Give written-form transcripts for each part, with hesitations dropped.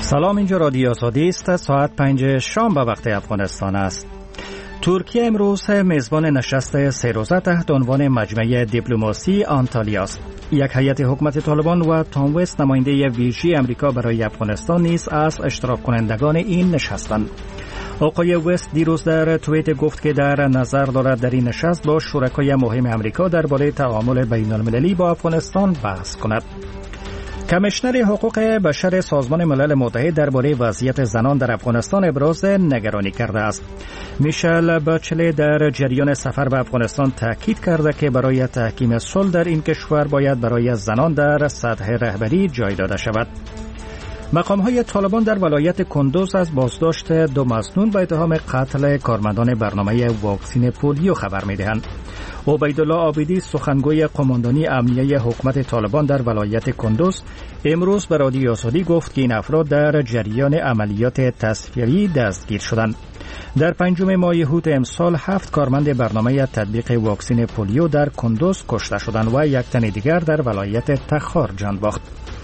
سلام، اینجا رادیو آزادی است. ساعت 5 شام به وقت افغانستان است. ترکیه امروز میزبان نشست 3 روزه تحت عنوان مجمع دیپلماسی آنتالیا است. یک هیئت حکومت طالبان و تام وست نماینده ویژه امریکا برای افغانستان نیز از اشتراک کنندگان این نشستند. آقای وست دیروز در توییت گفت که در نظر دارد در این نشست با شرکای مهم امریکا درباره تعامل بین المللی با افغانستان بحث کند. کمیشنر حقوق بشر سازمان ملل متحد درباره وضعیت زنان در افغانستان ابراز نگرانی کرده است. میشل باچله در جریان سفر به افغانستان تاکید کرده که برای تحکیم صلح در این کشور باید برای زنان در سطح رهبری جای داده شود. مقام‌های طالبان در ولایت کندوز از بازداشت 2 مسنون به اتهام قتل کارمندان برنامه واکسین پولیو خبر می‌دهند. عبیدالله عابدی سخنگوی قماندانی امنیه حکومت طالبان در ولایت کندوز امروز به رادیو آزادی گفت که این افراد در جریان عملیات تصفیه‌ای دستگیر شدند. در 5 ماه هوت امسال 7 کارمند برنامه تطبیق واکسین پولیو در کندوز کشته شدند و 1 تن دیگر در ولایت تخار جان باخت.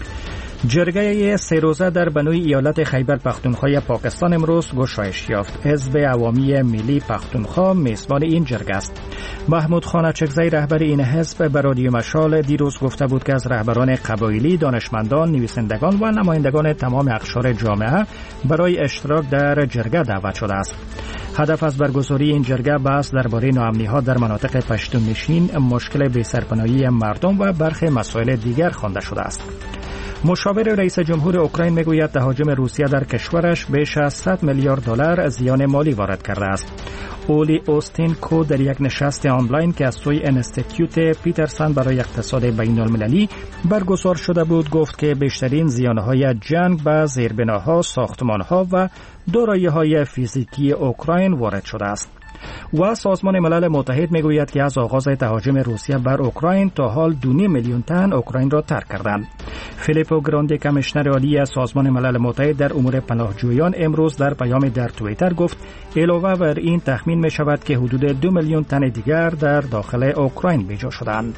جرگه 3 روزه در بنوی ایالت خیبر پختونخوا پاکستان امروز گشایش یافت. حزب عوامی ملی پختونخوا میزبان این جرگه است. محمود خان اچکزی رهبر این حزب به رادیو مشال دیروز گفته بود که از رهبران قبایلی، دانشمندان، نویسندگان و نمایندگان تمام اقشار جامعه برای اشتراک در جرگه دعوت شده است. هدف از برگزاری این جرگه بحث درباره ناامنی‌ها در مناطق پشتوننشین، مشکل بی‌سرپناهی مردم و برخی مسائل دیگر خوانده شده است. مشاور رئیس جمهور اوکراین میگوید تهاجم روسیه در کشورش بیش از 100 میلیارد دلار زیان مالی وارد کرده است. اولی اوستین کو در یک نشست آنلاین که از سوی انستیتیوت پیترسن برای اقتصاد بین المللی برگزار شده بود گفت که بیشترین زیانهای جنگ به زیربناها، ساختمانها و دارایی‌های فیزیکی اوکراین وارد شده است. و سازمان ملل متحد میگوید که از آغاز تهاجم روسیه بر اوکراین تا حال 2.5 میلیون تن اوکراین را ترک کردند. فیلیپو گراندی کمیشنر عالی سازمان ملل متحد در امور پناهجویان امروز در پیامی در توییتر گفت علاوه بر این تخمین می شود که حدود 2 میلیون تن دیگر در داخل اوکراین بیجا شدند.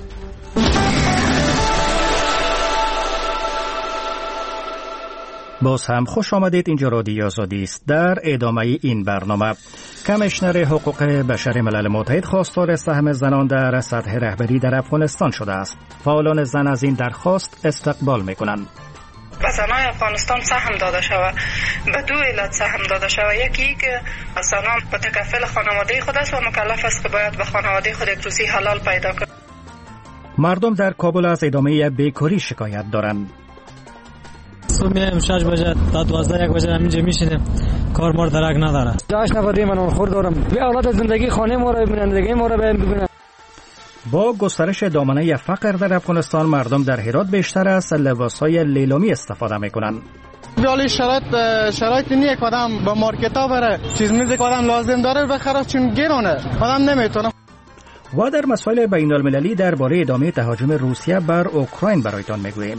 باز هم خوش آمدید. اینجا رادیو آزادی است. در ادامه این برنامه کمیشنر حقوق بشر ملل متحد خواستار سهم زنان در سطح رهبری در افغانستان شده است. فعالان زن از این درخواست استقبال می‌کنند. به زنان افغانستان سهم داده شود. به 2 علت سهم داده شود. یکی که زنان متکفل خانواده خود است و مکلف است که باید به خانواده خود یک روزی حلال پیدا کند. مردم در کابل از ادامه بیکاری شکایت دارند. میایم 6 بجه تا 12 1 بجه همینجا میشینیم، کار مار درک نداره. 8 نفر من خور دارم. به اولاد زندگی خانه ما را ببینن، زندگی ما را ببینن. با گسترش دامنه فقر در افغانستان مردم در هرات بیشتر از لباسهای لیلامی استفاده میکنند. بیالی شرایط نیه که آدم با مارکت ها بره چیز میزه که آدم لازم داره بخره چون گرانه آدم نمیتونه. و در مسائل بین المللی درباره ادامه تهاجم روسیه بر اوکراین برایتان میگوییم.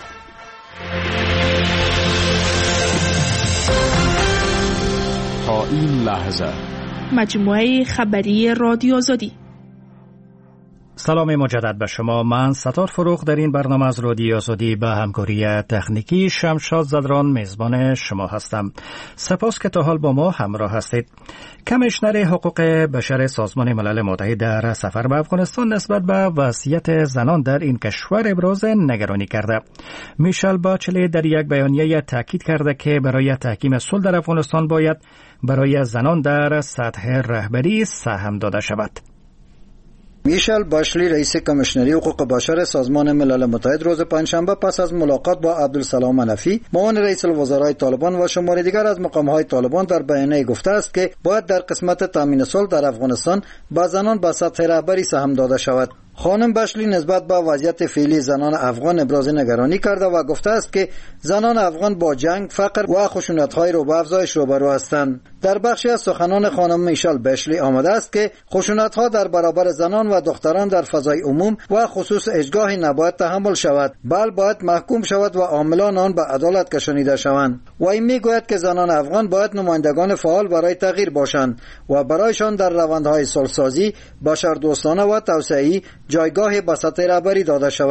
تا این لحظه مجموعه خبری رادیو آزادی. سلام مجدد به شما. من ستار فروغ در این برنامه از رادیو آزادی به همکاری تکنیکی شمشاد زدران میزبان شما هستم. سپاس که تا حال با ما همراه هستید. کمیشنر حقوق بشر سازمان ملل متحد در سفر به افغانستان نسبت به وضعیت زنان در این کشور ابراز نگرانی کرده. میشل باچله در یک بیانیه تاکید کرده که برای تحکیم صلح در افغانستان باید برای زنان در سطح رهبری سهم داده شود. میشل باشلی رئیس کمیشنری حقوق بشر سازمان ملل متحد روز پنجشنبه پس از ملاقات با عبدالسلام منفی معاون رئیس الوزرای طالبان و شماری دیگر از مقام‌های طالبان در بیانیه گفته است که باید در قسمت تامین صلح در افغانستان به زنان به سطح رهبری سهم داده شود. خانم باشلی نسبت به وضعیت فعلی زنان افغان ابراز نگرانی کرده و گفته است که زنان افغان با جنگ، فقر و خشونت‌های رو به افزایش روبرو هستند. در بخشی از سخنان خانم میشل باشلی آمده است که خشونت‌ها در برابر زنان و دختران در فضای عموم و خصوص اجگاهی نباید تحمل شود، بلکه باید محکوم شود و عاملان آن به عدالت کشانیده شوند. و این میگوید که زنان افغان باید نمایندگان فعال برای تغییر باشند و برایشان در روندهای صلح‌سازی، بشردوستانه و توسعه‌ای جایگاه به سطح رهبری داده شود.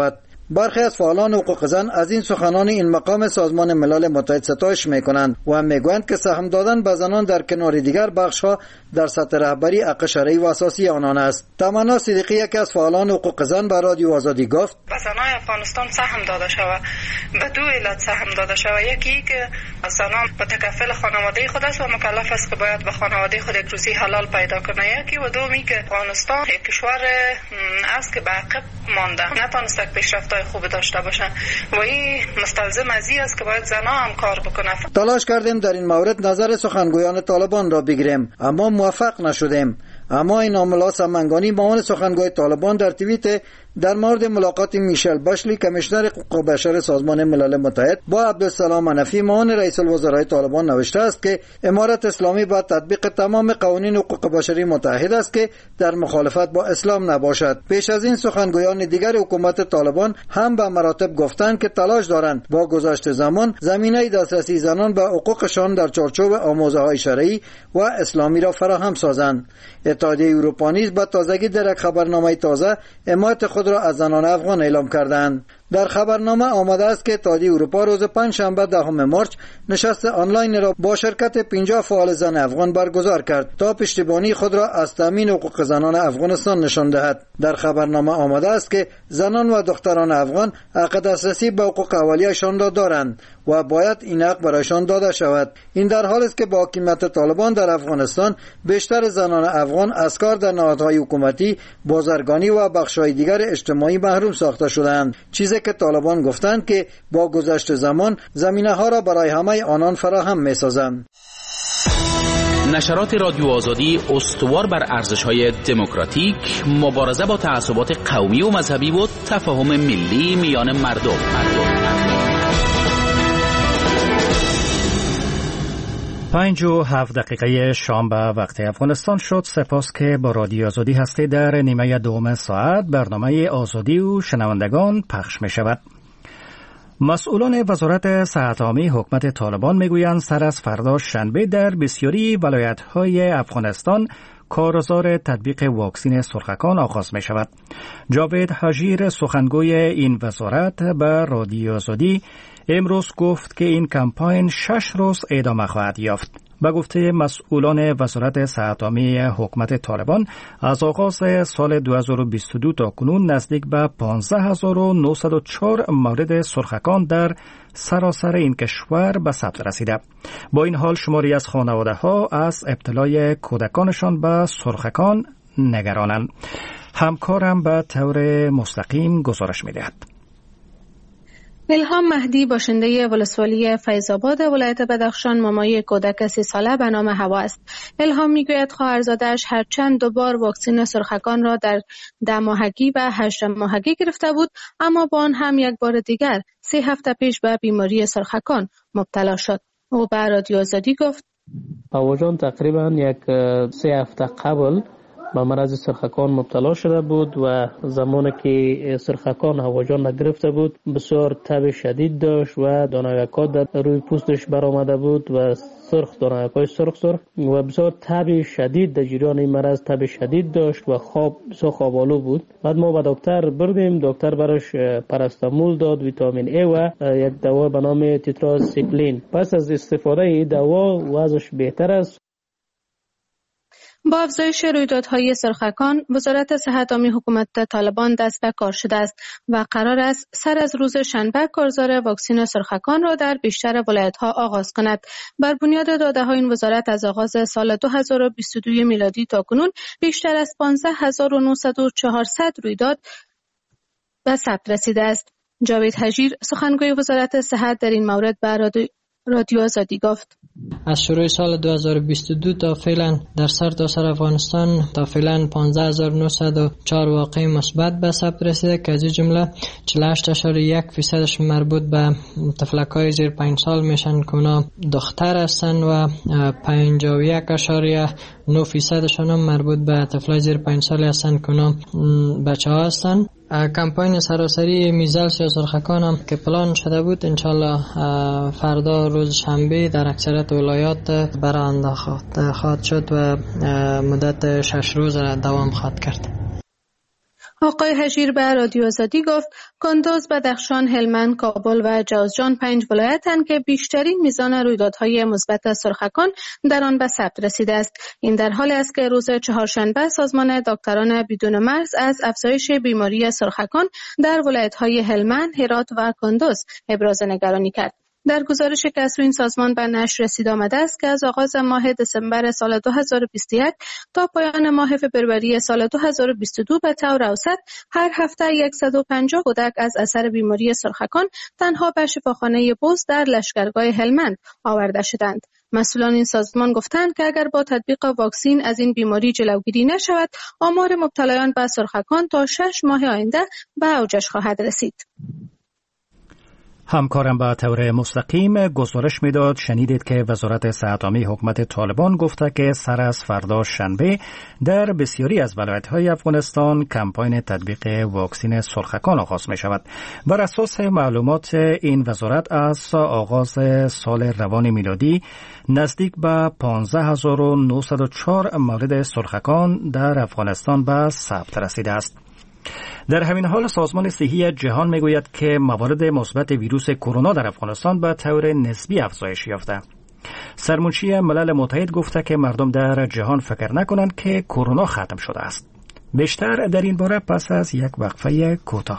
برخی از فعالان حقوق زن از این سخنان این مقام سازمان ملل متحد ستایش میکنند و میگویند که سهم دادن به زنان در کنار دیگر بخش‌ها در سطح رهبری حق شرعی و اساسی آنان است. تمنا صدیقی یکی از فعالان حقوق زن به رادیو آزادی گفت: به زنان افغانستان سهم داده شود، به دو علت سهم داده شود. یکی که زنان متکفل خانواده خود است و مکلف است که باید به خانواده خود یک روزی حلال پیدا کنه. یکی و دومی که افغانستان یک کشور است که به عقب مانده، نتونسته پیشرفت‌های خوب داشته باشن و این مستلزم از این است که باید زنان هم کار بکنه. تلاش کردیم در این مورد نظر سخنگویان طالبان را بگیریم اما موفق نشدیم. اما این آملا سمنگانی معاون سخنگوی طالبان در توییت در مورد ملاقات میشل باشلی کمیشنر حقوق بشر سازمان ملل متحد با عبدالسلام منفی معاون رئیس الوزرای طالبان نوشته است که امارت اسلامی با تطبیق تمام قوانین حقوق بشری متحد است که در مخالفت با اسلام نباشد. پیش از این سخنگویان دیگر حکومت طالبان هم به مراتب گفتند که تلاش دارند با گذشت زمان زمینه دسترسی زنان به حقوقشان در چارچوب آموزه‌های شرعی و اسلامی را فراهم سازند. اتحادیه اروپا نیز به تازگی در یک خبرنامه تازه حمایت خود را از زنان افغان اعلام کردند. در خبرنامه آمده است که اتحادیه اروپا روز پنجشنبه 10 مارس نشست آنلاین را با شرکت 50 فعال زن افغان برگزار کرد تا پشتیبانی خود را از تامین حقوق زنان افغانستان نشان دهد. در خبرنامه آمده است که زنان و دختران افغان حق دسترسی به حقوق اولیه‌شان را دارند و باید این حق برایشان داده شود. این در حالی است که با حکومت طالبان در افغانستان بیشتر زنان افغان از کار در نهادهای حکومتی، بازرگانی و بخش‌های دیگر اجتماعی محروم ساخته شدند، چیزی که طالبان گفتند که با گذشت زمان زمینه‌ها را برای همه آنان فراهم می‌سازند. نشرات رادیو آزادی استوار بر ارزش‌های دموکراتیک، مبارزه با تعصبات قومی و مذهبی و تفاهم ملی میان مردم. 5:07 شام به وقت افغانستان شد. سپاس که با رادیو آزادی هستی. در نیمه دوم ساعت برنامه آزادی و شنوندگان پخش می شود. مسئولان وزارت صحت عامه حکومت طالبان میگویند سر از فردا شنبه در بسیاری ولایت‌های افغانستان کارزار تطبیق واکسین سرخکان آغاز می شود. جاوید حجیر سخنگوی این وزارت به رادیو آزادی امروز گفت که این کمپاین 6 روز ادامه خواهد یافت. به گفته مسئولان وزارت صحت عامه حکومت طالبان از آغاز سال 2022 تا کنون نزدیک به 15904 مورد سرخکان در سراسر این کشور به ثبت رسیده. با این حال شماری از خانواده‌ها از ابتلای کودکانشان به سرخکان نگرانند. همکارم به طور مستقیم گزارش می‌دهد. الهام مهدی باشنده ولسوالی فیض‌آباد ولایت بدخشان مامای کودک 30 ساله به نام هوا است. الهام میگوید خواهرزاده‌اش هر چند دوبار واکسن سرخکان را در 10 ماهگی و 8 ماهگی گرفته بود، اما با آن هم یک بار دیگر 3 هفته پیش به بیماری سرخکان مبتلا شد. او به رادیو آزادی گفت: هواجان تقریبا یک 3 هفته قبل به مرض سرخکان مبتلا شده بود و زمانی که سرخکان هواجان نگرفته بود بسیار تب شدید داشت و دانه‌ها در روی پوستش برآمده بود و سرخ دانه‌های سرخ و بسیار تب شدید در جریان این مرض تب شدید داشت و بسیار خواب‌آلود بود. بعد ما به دکتر بردیم، دکتر براش پاراستامول داد، ویتامین ای و یک دوا به نام تتراسیکلین. پس از استفاده این دوا وضعش بهتر است. با افزایش رویدادهای سرخکان، وزارت صحت عامه حکومت طالبان دست به کار شده است و قرار است سر از روز شنبه کارزار واکسن سرخکان را در بیشتر ولایت‌ها آغاز کند. بر بنیاد داده‌های این وزارت از آغاز سال 2022 میلادی تا کنون بیشتر از 15900 رویداد به ثبت رسیده است. جاوید حجیر سخنگوی وزارت صحت در این مورد به رادیو آزادی گفت: از شروع سال 2022 تا فعلا در سرتاسر افغانستان تا فعلا 15904 واقعه مثبت به ثبت رسیده که از این جمله 48.1% مربوط به طفلک‌های زیر 5 سال میشن که اونا دختر هستن و 51.9% مربوط به طفلای زیر 5 سال هستن که اونا بچه‌ها هستن. کمپاین سراسری میزلس یا سرخکان هم که پلان شده بود انشالله فردا روز شنبه در اکثریت ولایات برآورده خواهد شد و مدت 6 روز را دوام خواهد کرد. آقای هشیر به رادیو آزادی گفت کندوز، بدخشان، هلمند، کابل و جوزجان 5 ولایتند که بیشترین میزان رویدادهای مثبت سرخکان در آن به ثبت رسیده است. این در حالی است که روز چهارشنبه سازمان دکتران بدون مرز از افزایش بیماری سرخکان در ولایت‌های هلمند، هرات و کندوز ابراز نگرانی کرد. در گزارشی که از این سازمان به نشر رسید آمده است که از آغاز ماه دسامبر سال 2021 تا پایان ماه فوریه سال 2022 به طور اوسط هر هفته 150 کودک از اثر بیماری سرخکان تنها به شفاخانه بوز در لشکرگاه هلمند آورده شدند. مسئولان این سازمان گفتند که اگر با تطبیق واکسن از این بیماری جلوگیری نشود، آمار مبتلایان به سرخکان تا 6 ماه آینده به اوجش خواهد رسید. همکارم به طور مستقیم گزارش میداد. شنیدید که وزارت صحت عامه حکومت طالبان گفته که سر از فردا شنبه در بسیاری از ولایت‌های افغانستان کمپاین تطبیق واکسن سرخکان آغاز می شود. بر اساس معلومات این وزارت از آغاز سال روان میلادی نزدیک به 15904 مورد سرخکان در افغانستان به ثبت رسیده است. در همین حال سازمان صحی جهان میگوید که موارد مثبت ویروس کرونا در افغانستان به طور نسبی افزایش یافته. سرمنشی ملل متحد گفته که مردم در جهان فکر نکنند که کرونا ختم شده است. بیشتر در این باره پس از یک وقفه کوتاه.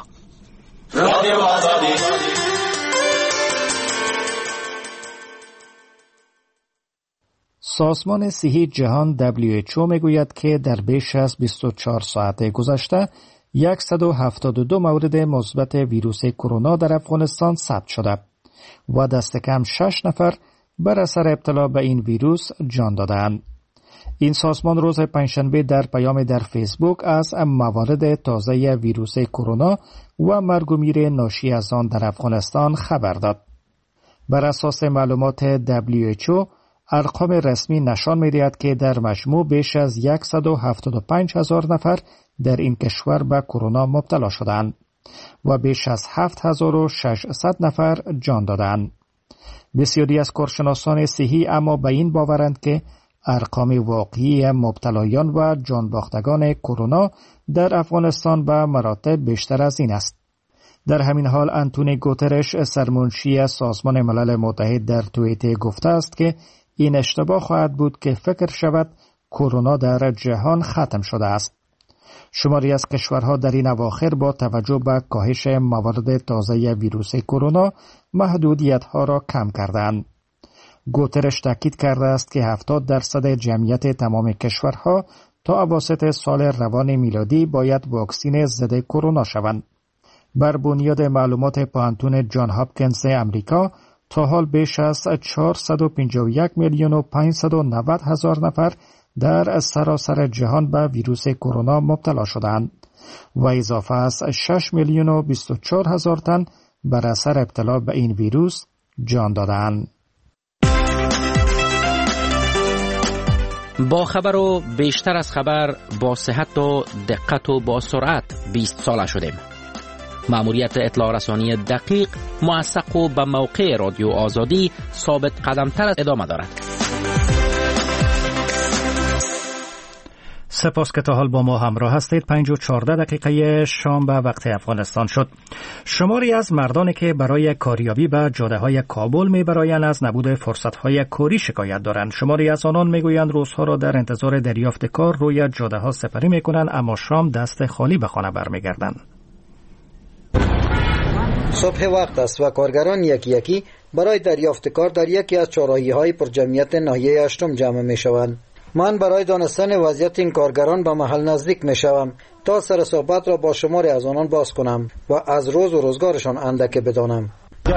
سازمان صحی جهان WHO میگوید که در بیش از 24 ساعت گذشته 172 مورد مثبت ویروس کرونا در افغانستان ثبت شده و دست کم 6 نفر بر اثر ابتلا به این ویروس جان دادند. این سازمان روز پنجشنبه در پیام در فیسبوک از موارد تازه ویروس کرونا و مرگ و میر ناشی از آن در افغانستان خبر داد. بر اساس معلومات WHO ارقام رسمی نشان می‌دهد که در مجموع بیش از 175,000 نفر در این کشور به کرونا مبتلا شدند و بیش از 7600 نفر جان دادند. بسیاری از کارشناسان صحی اما به این باورند که ارقام واقعی مبتلایان و جان باختگان کرونا در افغانستان به مراتب بیشتر از این است. در همین حال آنتونیو گوترش سرمنشی سازمان ملل متحد در توییتر گفته است که این اشتباه خواهد بود که فکر شود کرونا در جهان ختم شده است. شماری از کشورها در این اواخر با توجه به کاهش موارد تازه ویروس کرونا محدودیت‌ها را کم کردند. گوترش تاکید کرده است که 70% جمعیت تمام کشورها تا اواسط سال روان میلادی باید واکسن ضد کرونا شوند. بر بنیاد معلومات پانتون جان هاپکینز امریکا تا حال بیش از 451,590,000 نفر در سراسر جهان به ویروس کرونا مبتلا شدند و اضافه از 6,024,000 تن بر اثر ابتلا به این ویروس جان دادند. با خبر و بیشتر از خبر، با صحت و دقت و با سرعت 20 ساله شدیم. مأموریت اطلاع رسانی دقیق، موثق و به موقع رادیو آزادی ثابت قدمتر ادامه دارد. سپاس که تا حال با ما همراه هستید. 5:14 شام به وقت افغانستان شد. شماری از مردانی که برای کاریابی به جاده‌های کابل می‌برایند از نبود فرصت‌های کاری شکایت دارند. شماری از آنان می‌گویند روزها را در انتظار دریافت کار روی جاده‌ها سپری می‌کنند، اما شام دست خالی به خانه برمیگردند. صبح وقت است و کارگران یکی یکی برای دریافت کار در یکی از چهارراهی‌های پرجمعیت ناحیه هشتم جمع می‌شوند. من برای دانستن وضعیت این کارگران به محل نزدیک می‌شوم تا سر صحبت را با شماری از آنان باز کنم و از روز و روزگارشان اندکی بدانم.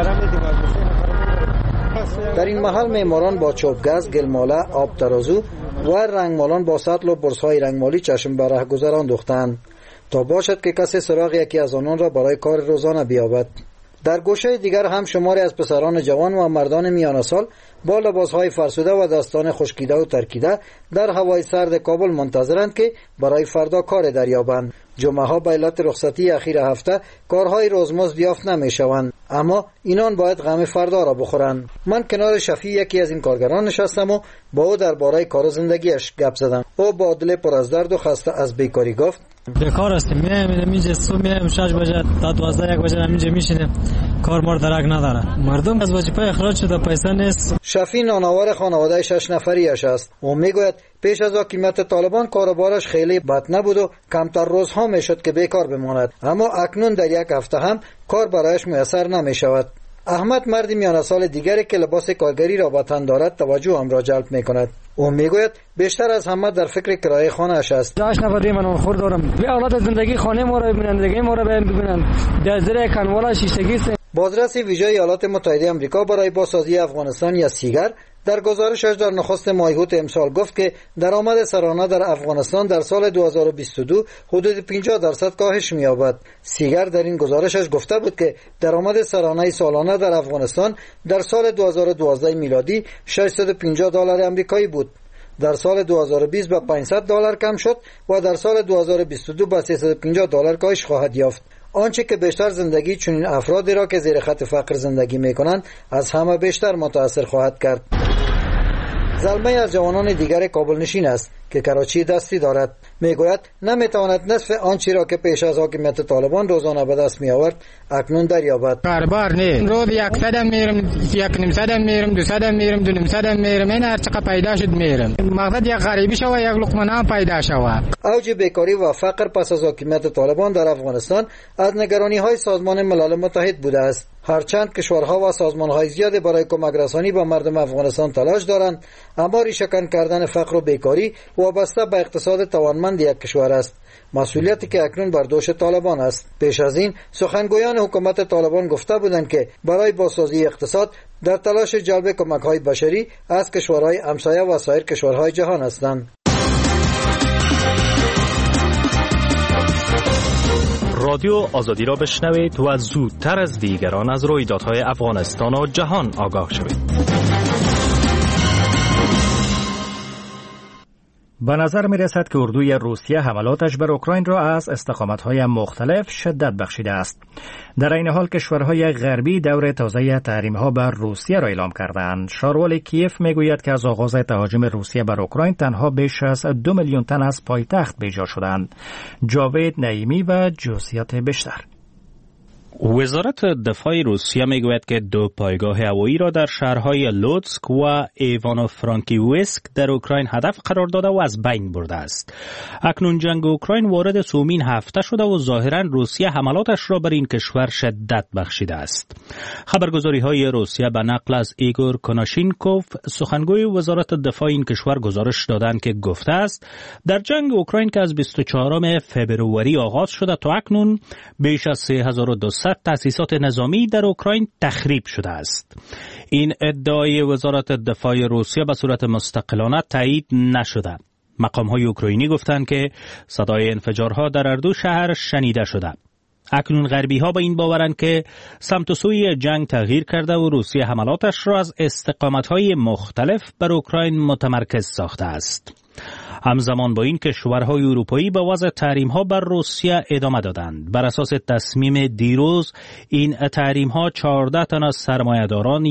در این محل معماران با چوبگز، گلماله، آب ترازو و رنگمالان با سطل و برس‌های رنگمالی چشم به رهگذر انداختند تا باشد که کسی سراغ یکی از آنان را برای کار روزانه بیابد. در گوشه دیگر هم شماری از پسران جوان و مردان میانه سال با لباسهای فرسوده و دستان خشکیده و ترکیده در هوای سرد کابل منتظرند که برای فردا کار دریابند. جمعه ها به علت رخصتی اخیر هفته کارهای روزمزد یافت نمیشوند، اما اینان باید غم فردا را بخورند. من کنار شفیع یکی از این کارگران نشستم و با او درباره کار و زندگیش گپ زدم. او با دل پر از درد و خسته از بیکاری گفت: بیکار هستیم، میایم اینجا صبح میایم 6 بجه تا 12 1 بجه اینجا میشینیم، کار مار درک نداره، مردم از وظیفه اخراج شده، پیسه نیست. شفیع نانآور خانواده 6 نفریش است. او میگوید پیش از حاکمیت طالبان کاروبارش خیلی بد نبود و کمتر روزها میشد که بیکار بماند، اما اکنون در یک هفته هم کار برایش میسر نمیشود. احمد مردی میان سال دیگری که لباس کارگری را با تن دارد توجه هم را جلب میکند. او میگوید بیشتر از همه در فکر کرایه خانه اش است. 8 نفر من خور دارم، به اولاد زندگی خانه ما را ببینن، زندگی ما را ببینن، در زیر کنوالا شیشگی. بازرس ویژه ایالات متحده آمریکا برای بازسازی افغانستان یا سیگر در گزارشش در نخست مایهوت امسال گفت که درآمد سرانه در افغانستان در سال 2022 حدود 50% کاهش می‌یابد. سیگر در این گزارشش گفته بود که درآمد سرانه سالانه در افغانستان در سال 2012 میلادی $650 آمریکایی بود. در سال 2020 به $500 کم شد و در سال 2022 به $350 کاهش خواهد یافت. آنچه که بیشتر زندگی چنین افرادی را که زیر خط فقر زندگی میکنند از همه بیشتر متاثر خواهد کرد. زلمه از جوانان دیگر کابل نشین است که کراچی دستی دارد. میگوید نمیتواند نصف آنچه را که پیش از حاکمیت طالبان روزانه به دست می آورد اکنون دریابد. کاربار نه، روز 100 میرم، 100 میرم، 200 میرم، 200 میرم، این هر چقدر پیدا شد میرم. مقصد یک غریبی شوه، یک لقمه نان پیدا شوه. اوج بیکاری و فقر پس از حاکمیت طالبان در افغانستان از نگرانی های سازمان ملل متحد بوده است. هرچند کشورها و سازمان‌های زیادی برای کمک رسانی به مردم افغانستان تلاش دارند، اما ریشه‌کن کردن فقر و بیکاری وابسته به اقتصاد توانمند یک کشور است، مسئولیتی که اکنون بر دوش طالبان است. پیش از این سخنگویان حکومت طالبان گفته بودند که برای بازسازی اقتصاد در تلاش جلب کمک‌های بشری از کشورهای همسایه و سایر کشورهای جهان هستند. رادیو آزادی را بشنوید و زودتر از دیگران از رویدادهای افغانستان و جهان آگاه شوید. به نظر می رسد که اردوی روسیه حملاتش بر اوکراین را از استقامت‌های مختلف شدت بخشیده است. در این حال کشورهای غربی دور تازه تحریم‌ها بر روسیه را اعلام کردند. شاروال کیف میگوید که از آغاز تهاجم روسیه بر اوکراین تنها بیش از 2 میلیون تن از پایتخت بیجا شدند. جاوید نعیمی و جزئیات بیشتر. وزارت دفاع روسیه میگوید که 2 پایگاه هوایی را در شهرهای لوتسک و ایوانو فرانکیوسک در اوکراین هدف قرار داده و از بین برده است. اکنون جنگ اوکراین وارد سومین هفته شده و ظاهرا روسیه حملاتش را بر این کشور شدت بخشیده است. خبرگزاری های روسیه به نقل از ایگور کناشینکوف سخنگوی وزارت دفاع این کشور گزارش دادند که گفته است در جنگ اوکراین که از 24 فوریه آغاز شده تا اکنون بیش از 3200 تأسیسات نظامی در اوکراین تخریب شده است. این ادعای وزارت دفاع روسیه به صورت مستقلانه تایید نشده. مقام‌های اوکراینی گفتند که صدای انفجارها در هر دو شهر شنیده شده. اکنون غربی‌ها به این باورند که سمت و سوی جنگ تغییر کرده و روسیه حملاتش را از استقامت‌های مختلف بر اوکراین متمرکز ساخته است. همزمان با این کشورهای اروپایی به وضع تحریم‌ها بر روسیه ادامه دادند. بر اساس تصمیم دیروز این تحریم‌ها 14 تن از سرمایه‌داران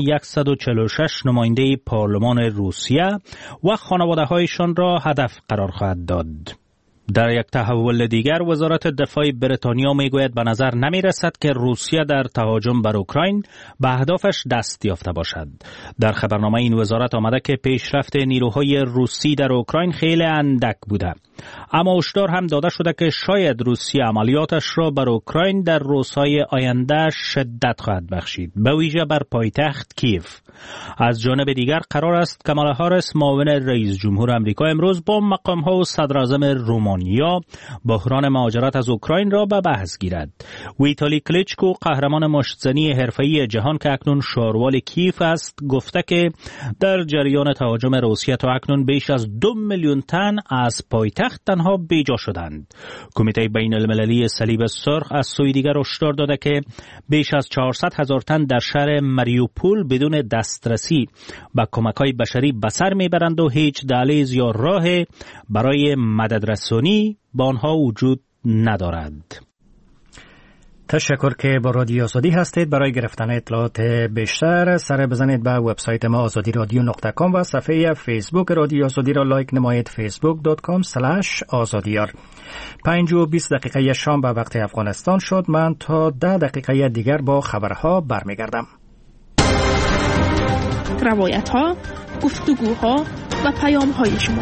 146 نماینده پارلمان روسیه و خانواده‌هایشان را هدف قرار خواهد داد. در یک تحول دیگر وزارت دفاع بریتانیا میگوید به نظر نمی رسد که روسیه در تهاجم بر اوکراین به اهدافش دست یافته باشد. در خبرنامه این وزارت آمده که پیشرفت نیروهای روسی در اوکراین خیلی اندک بوده، اما هشدار هم داده شده که شاید روسیه عملیاتش را بر اوکراین در روزهای آینده شدت خواهد بخشید، به ویژه بر پایتخت کیف. از جانب دیگر قرار است کامالا هاریس معاون رئیس جمهور آمریکا امروز با مقام‌ها و صدراعظم رومانیا بحران مهاجرت از اوکراین را به بحث گیرد. ویتالی کلیچکو قهرمان مشت‌زنی حرفه‌ای جهان که اکنون شاروال کیف است گفته که در جریان تهاجم روسیه تا اکنون بیش از 2 میلیون تن از پایتخت تنها بیجا شدند. کمیته بین المللی صلیب سرخ از سوی دیگر هشدار داده که بیش از 400,000 تن در شهر ماریوپول بدون دسترسی به کمک‌های بشری به سر میبرند و هیچ دهلیز یا راه برای مددرسانی با آنها وجود ندارد. تشکر که با رادیو آزادی هستید. برای گرفتن اطلاعات بیشتر سر بزنید به وبسایت ما azadiradio.com و صفحه فیسبوک رادیو آزادی را لایک نمایید facebook.com/azadiyar. 5:20 شام به وقت افغانستان شد. من تا 10 دقیقه دیگر با خبرها برمیگردم. روایت‌ها، گفتگوها و پیام‌های شما.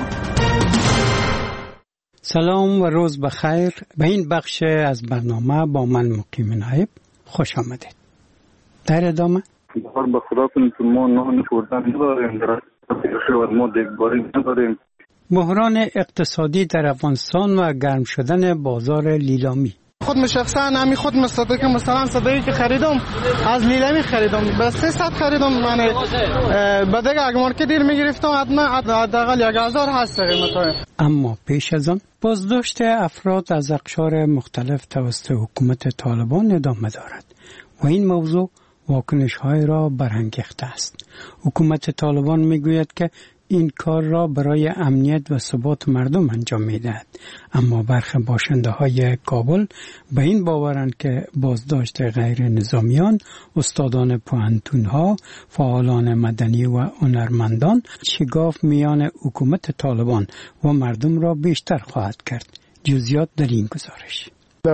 سلام و روز بخیر. به این بخش از برنامه با من مقیم نایب خوش آمدید. در ادامه بخار به خدا کنید که ما نان خوردن نداریم، ما دیگباری نداریم. بحران اقتصادی در افغانستان و گرم شدن بازار لیلامی. خود شخصا همین خود مستطیع که مثلا صدایی که خریدم از لیلامی خریدم به 300 خریدم. من به دیگه اگه مارکت دیر میگرفتم حداقل 1000 هست قیمت‌ها. اما پیش از آن بازداشت افراد از اقشار مختلف توسط حکومت طالبان ادامه دارد و این موضوع واکنش‌های را برانگیخته است. حکومت طالبان میگوید که این کار را برای امنیت و ثبات مردم انجام می‌دهد، اما برخی باشنده‌های کابل به این باورند که بازداشت غیر نظامیان، استادان پوهنتون‌ها، فعالان مدنی و هنرمندان شگاف میان حکومت طالبان و مردم را بیشتر خواهد کرد. جزئیات در این گزارش.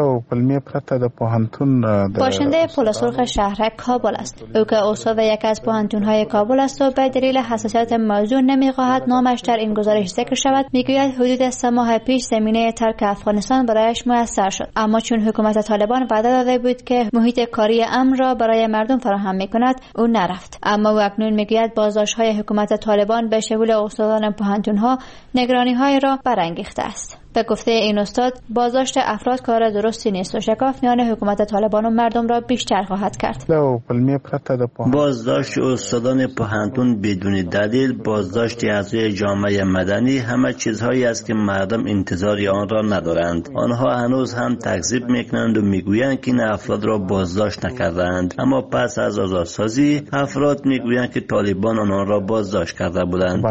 باشنده پل سرخ شهرک کابل است. او که استاد یکی از پوهنتون‌های کابل است و به دلیل حساسیت موضوع نمی‌خواهد نامش در این گزارش ذکر شود، میگوید حدود 3 ماه پیش زمینه ترک افغانستان برایش میسر شد، اما چون حکومت طالبان وعده داده بود که محیط کاری امن را برای مردم فراهم می‌کند، او نرفت. اما او اکنون میگوید بازداشت‌های حکومت طالبان به شمول استادان پوهنتون‌ها نگرانی‌های را برانگیخته است. به گفته این استاد، بازداشت افراد کار درستی نیست و شکاف میان حکومت طالبان و مردم را بیشتر خواهد کرد. بازداشت استادان پوهنتون بدون دلیل، بازداشت اعضای جامعه مدنی، همه چیزهایی است که مردم انتظار آن را ندارند. آنها هنوز هم تکذیب میکنند و میگویند که این افراد را بازداشت نکردند، اما پس از آزادسازی افراد میگویند که طالبان آنها را بازداشت کرده بودند.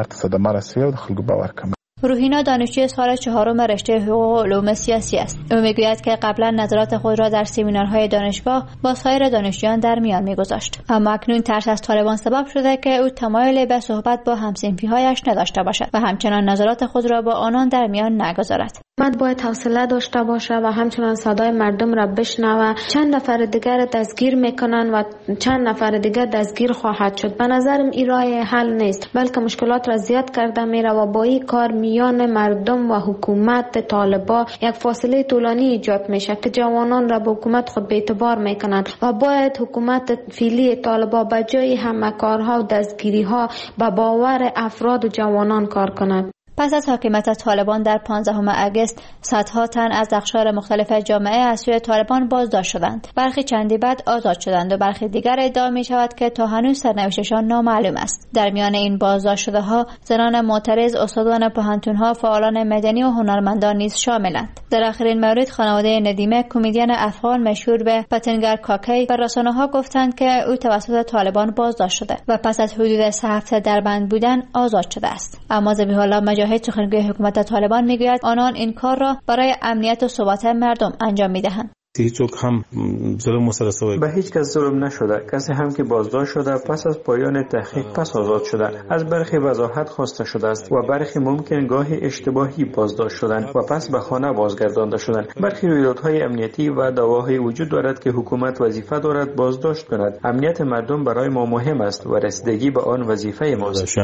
روحینا دانشجوی سال 4 رشته حقوق و علوم سیاسی است. او میگوید که قبلا نظرات خود را در سمینارهای دانشگاه با سایر دانشجویان در میان میگذاشت، اما اکنون ترس از طالبان سبب شده که او تمایل به صحبت با هم‌صنفی‌هایش نداشته باشد و همچنان نظرات خود را با آنان در میان نگذارد. حکومت باید حوصله داشته باشه و همچنان صدای مردم را بشنوه. چند نفر دیگر دستگیر میکنن و چند نفر دیگر دستگیر خواهد شد. به نظرم این راه حل نیست، بلکه مشکلات را زیاد کرده میره و با این کار میان مردم و حکومت طالبان یک فاصله طولانی ایجاد میشه که جوانان را به حکومت خود به اعتبار میکنند و باید حکومت فعلی طالبان به جای همه کارها و دستگیری ها به باور افراد و جوانان کار کند. پس از حاکمیت طالبان در 15 اگست صدها تن از اقشار مختلف جامعه از سوی طالبان بازداشت شدند. برخی چندی بعد آزاد شدند و برخی دیگر ادعا می شود که تا هنوز سرنوشتشان نامعلوم است. در میان این بازداشت شده ها زنان معترض، استادان پوهنتون‌ها، فعالان مدنی و هنرمندان نیز شاملند. در آخرین مورد خانواده ندیمه، کمدین افغان مشهور به پتنگر کاکی، به رسانه‌ها گفتند که او توسط طالبان بازداشت شده و پس از حدود 3 هفته در بند بودن آزاد شده است. اما ذبیح الله مجاهد، سخنگوی حکومت طالبان، میگوید آنان این کار را برای امنیت و ثبات مردم انجام میدهند. هیچ هم ظلم مسلسل به هیچ کس ظلم نشده. کسی هم که بازداشت شده پس از پایان تحقیق پس آزاد شده. از برخی وضاحت خواسته شده است و برخی ممکن گاهی اشتباهی بازداشت شدند و پس به خانه بازگردانده شدند. برخی رویدادهای امنیتی و دعواهای وجود دارد که حکومت وظیفه دارد بازداشت کند. امنیت مردم برای ما مهم است و رسیدگی به آن وظیفه ماست.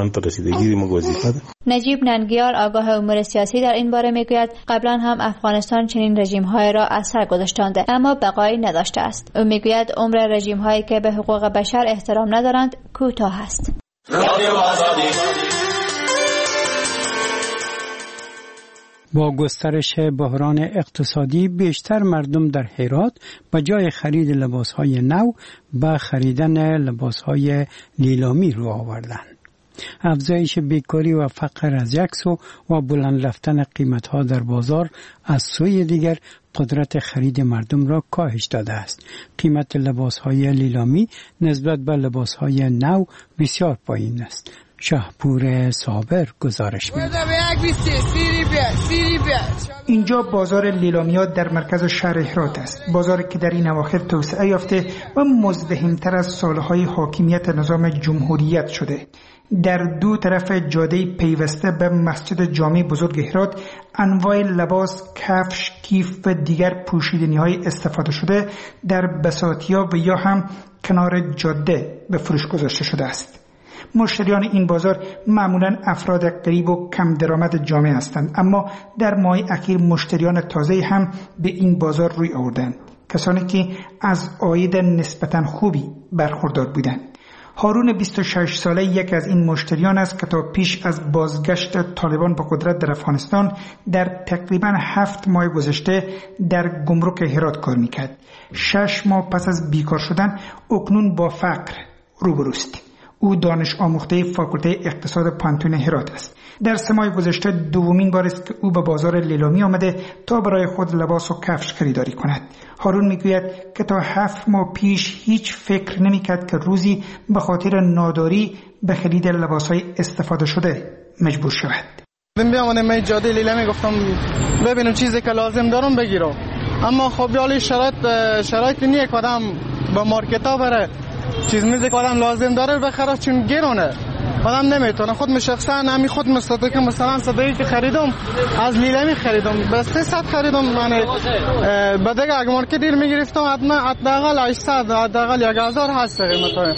نجیب ننگیار، آگاه امور سیاسی، در این باره میگوید قبلا هم افغانستان چنین رژیم‌های را از سر گذاشتند اما بقایی نداشته است. او میگوید عمر رژیم‌هایی که به حقوق بشر احترام ندارند کوتاه است. با گسترش بحران اقتصادی بیشتر مردم در هرات به جای خرید لباس‌های نو به خریدن لباس‌های لیلامی رو آوردند. افزایش بیکاری و فقر از یک سو و بلند رفتن قیمت‌ها در بازار از سوی دیگر قدرت خرید مردم را کاهش داده است. قیمت لباس‌های لیلامی نسبت به لباس‌های نو بسیار پایین است. شاهپور صابر گزارش می‌دهد. اینجا بازار لیلامیا در مرکز شهر هرات است. بازاری که در این اواخر توسعه یافته و مزدحم‌تر از سالهای حاکمیت نظام جمهوریت شده. در دو طرف جاده پیوسته به مسجد جامع بزرگ هرات انواع لباس، کفش، کیف و دیگر پوشیدنی‌های استفاده شده در بساطیا و یا هم کنار جاده به فروش گذاشته شده است. مشتریان این بازار معمولاً افراد غریب و کم درآمد جامعه هستند، اما در ماه اخیر مشتریان تازه هم به این بازار روی آوردند، کسانی که از عاید نسبتاً خوبی برخوردار بودند. هارون 26 ساله یک از این مشتریان است که تا پیش از بازگشت طالبان به قدرت در افغانستان در تقریباً 7 ماه گذشته در گمرک هرات کار میکرد. 6 ماه پس از بیکار شدن اکنون با فقر روبروست. او دانش آموخته فاکولته اقتصاد پانتون هرات است. در 3 ماه گذشته دومین بار است که او به بازار لیلامی آمده تا برای خود لباس و کفش خریداری کند. هارون میگوید که تا 7 ماه پیش هیچ فکر نمیکرد که روزی به خاطر ناداری به خرید لباسهای استفاده شده مجبور شود. بیامدم من جاده لیلامی گفتم ببینم چیزی که لازم دارم بگیرم، اما خب یالی شرایط نیه که آدم با مارکت ها بره چیز میزی که آدم لازم داره بخره، چون گرونه آدم نمیتونه. خود من شخصا همی خود مستطیع که مثلا صدایی که خریدم از لیلامی خریدم به 300 خریدم، یعنی به دیگه اگه مارکت دیر میگرفتم حداقل 800 حداقل 1000 هست قیمتای.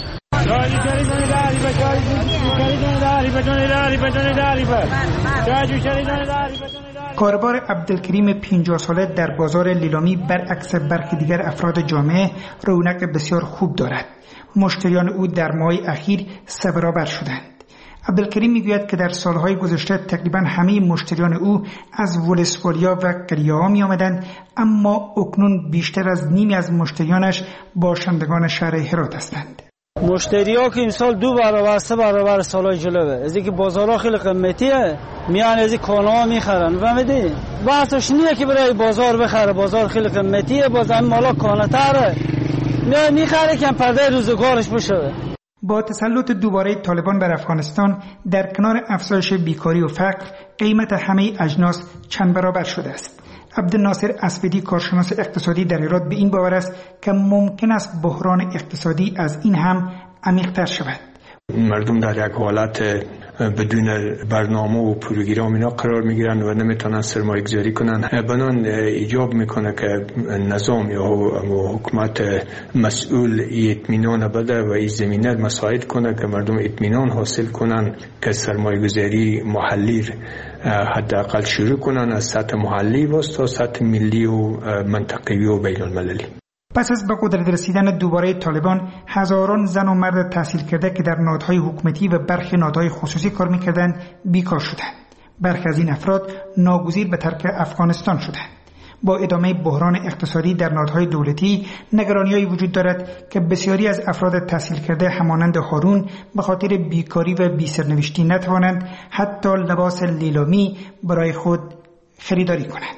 کاربار عبدالکریم 50 ساله در بازار لیلامی برعکس برخی دیگر افراد جامعه رونق بسیار خوب دارد. مشتریان او در ماه اخیر 3 برابر شدند. عبدالکریم میگوید که در سالهای گذشته تقریبا همه مشتریان او از ولسوالیا و قریه‌ها می آمدند، اما اکنون بیشتر از نیمی از مشتریانش باشندگان شهر هرات هستند. مشتری‌ها که این سال 2 برابر 3 برابر سالهای جلوه، از اینکه بازارها خیلی قیمتیه میان از این کالاها میخرن. فهمیدی؟ بحثش نیه که برای بازار بخره، بازار خیلی قیمتیه، باز همین مالا کانتره میخره که پرده روزگارش بشه. با تسلط دوباره طالبان بر افغانستان در کنار افزایش بیکاری و فقر، قیمت همه اجناس چند برابر شده است. عبدالناصر اسودی کارشناس اقتصادی در هرات به این باور است که ممکن است بحران اقتصادی از این هم عمیق‌تر شود. مردم در یک حالت بدون برنامه و پروگرام اینا قرار میگیرن و نمیتونن سرمایه گذاری کنن. بنان ایجاب میکنه که نظام یا حکومت مسئول اطمینان بده و این زمینه مساعد کنه که مردم اطمینان حاصل کنن که سرمایه گذاری محلی حداقل شروع کنن، از سطح محلی و تا سطح ملی و منطقه‌ای و بین المللی. پس از به قدرت رسیدن دوباره طالبان، هزاران زن و مرد تحصیل کرده که در نهادهای حکومتی و برخی نهادهای خصوصی کار می‌کردند بیکار شدند. برخی از این افراد ناگزیر به ترک افغانستان شدند. با ادامه بحران اقتصادی در نهادهای دولتی، نگرانی‌هایی وجود دارد که بسیاری از افراد تحصیل کرده همانند هارون به خاطر بیکاری و بی‌سرنوشتی نتوانند حتی لباس لیلامی برای خود خریداری کنند.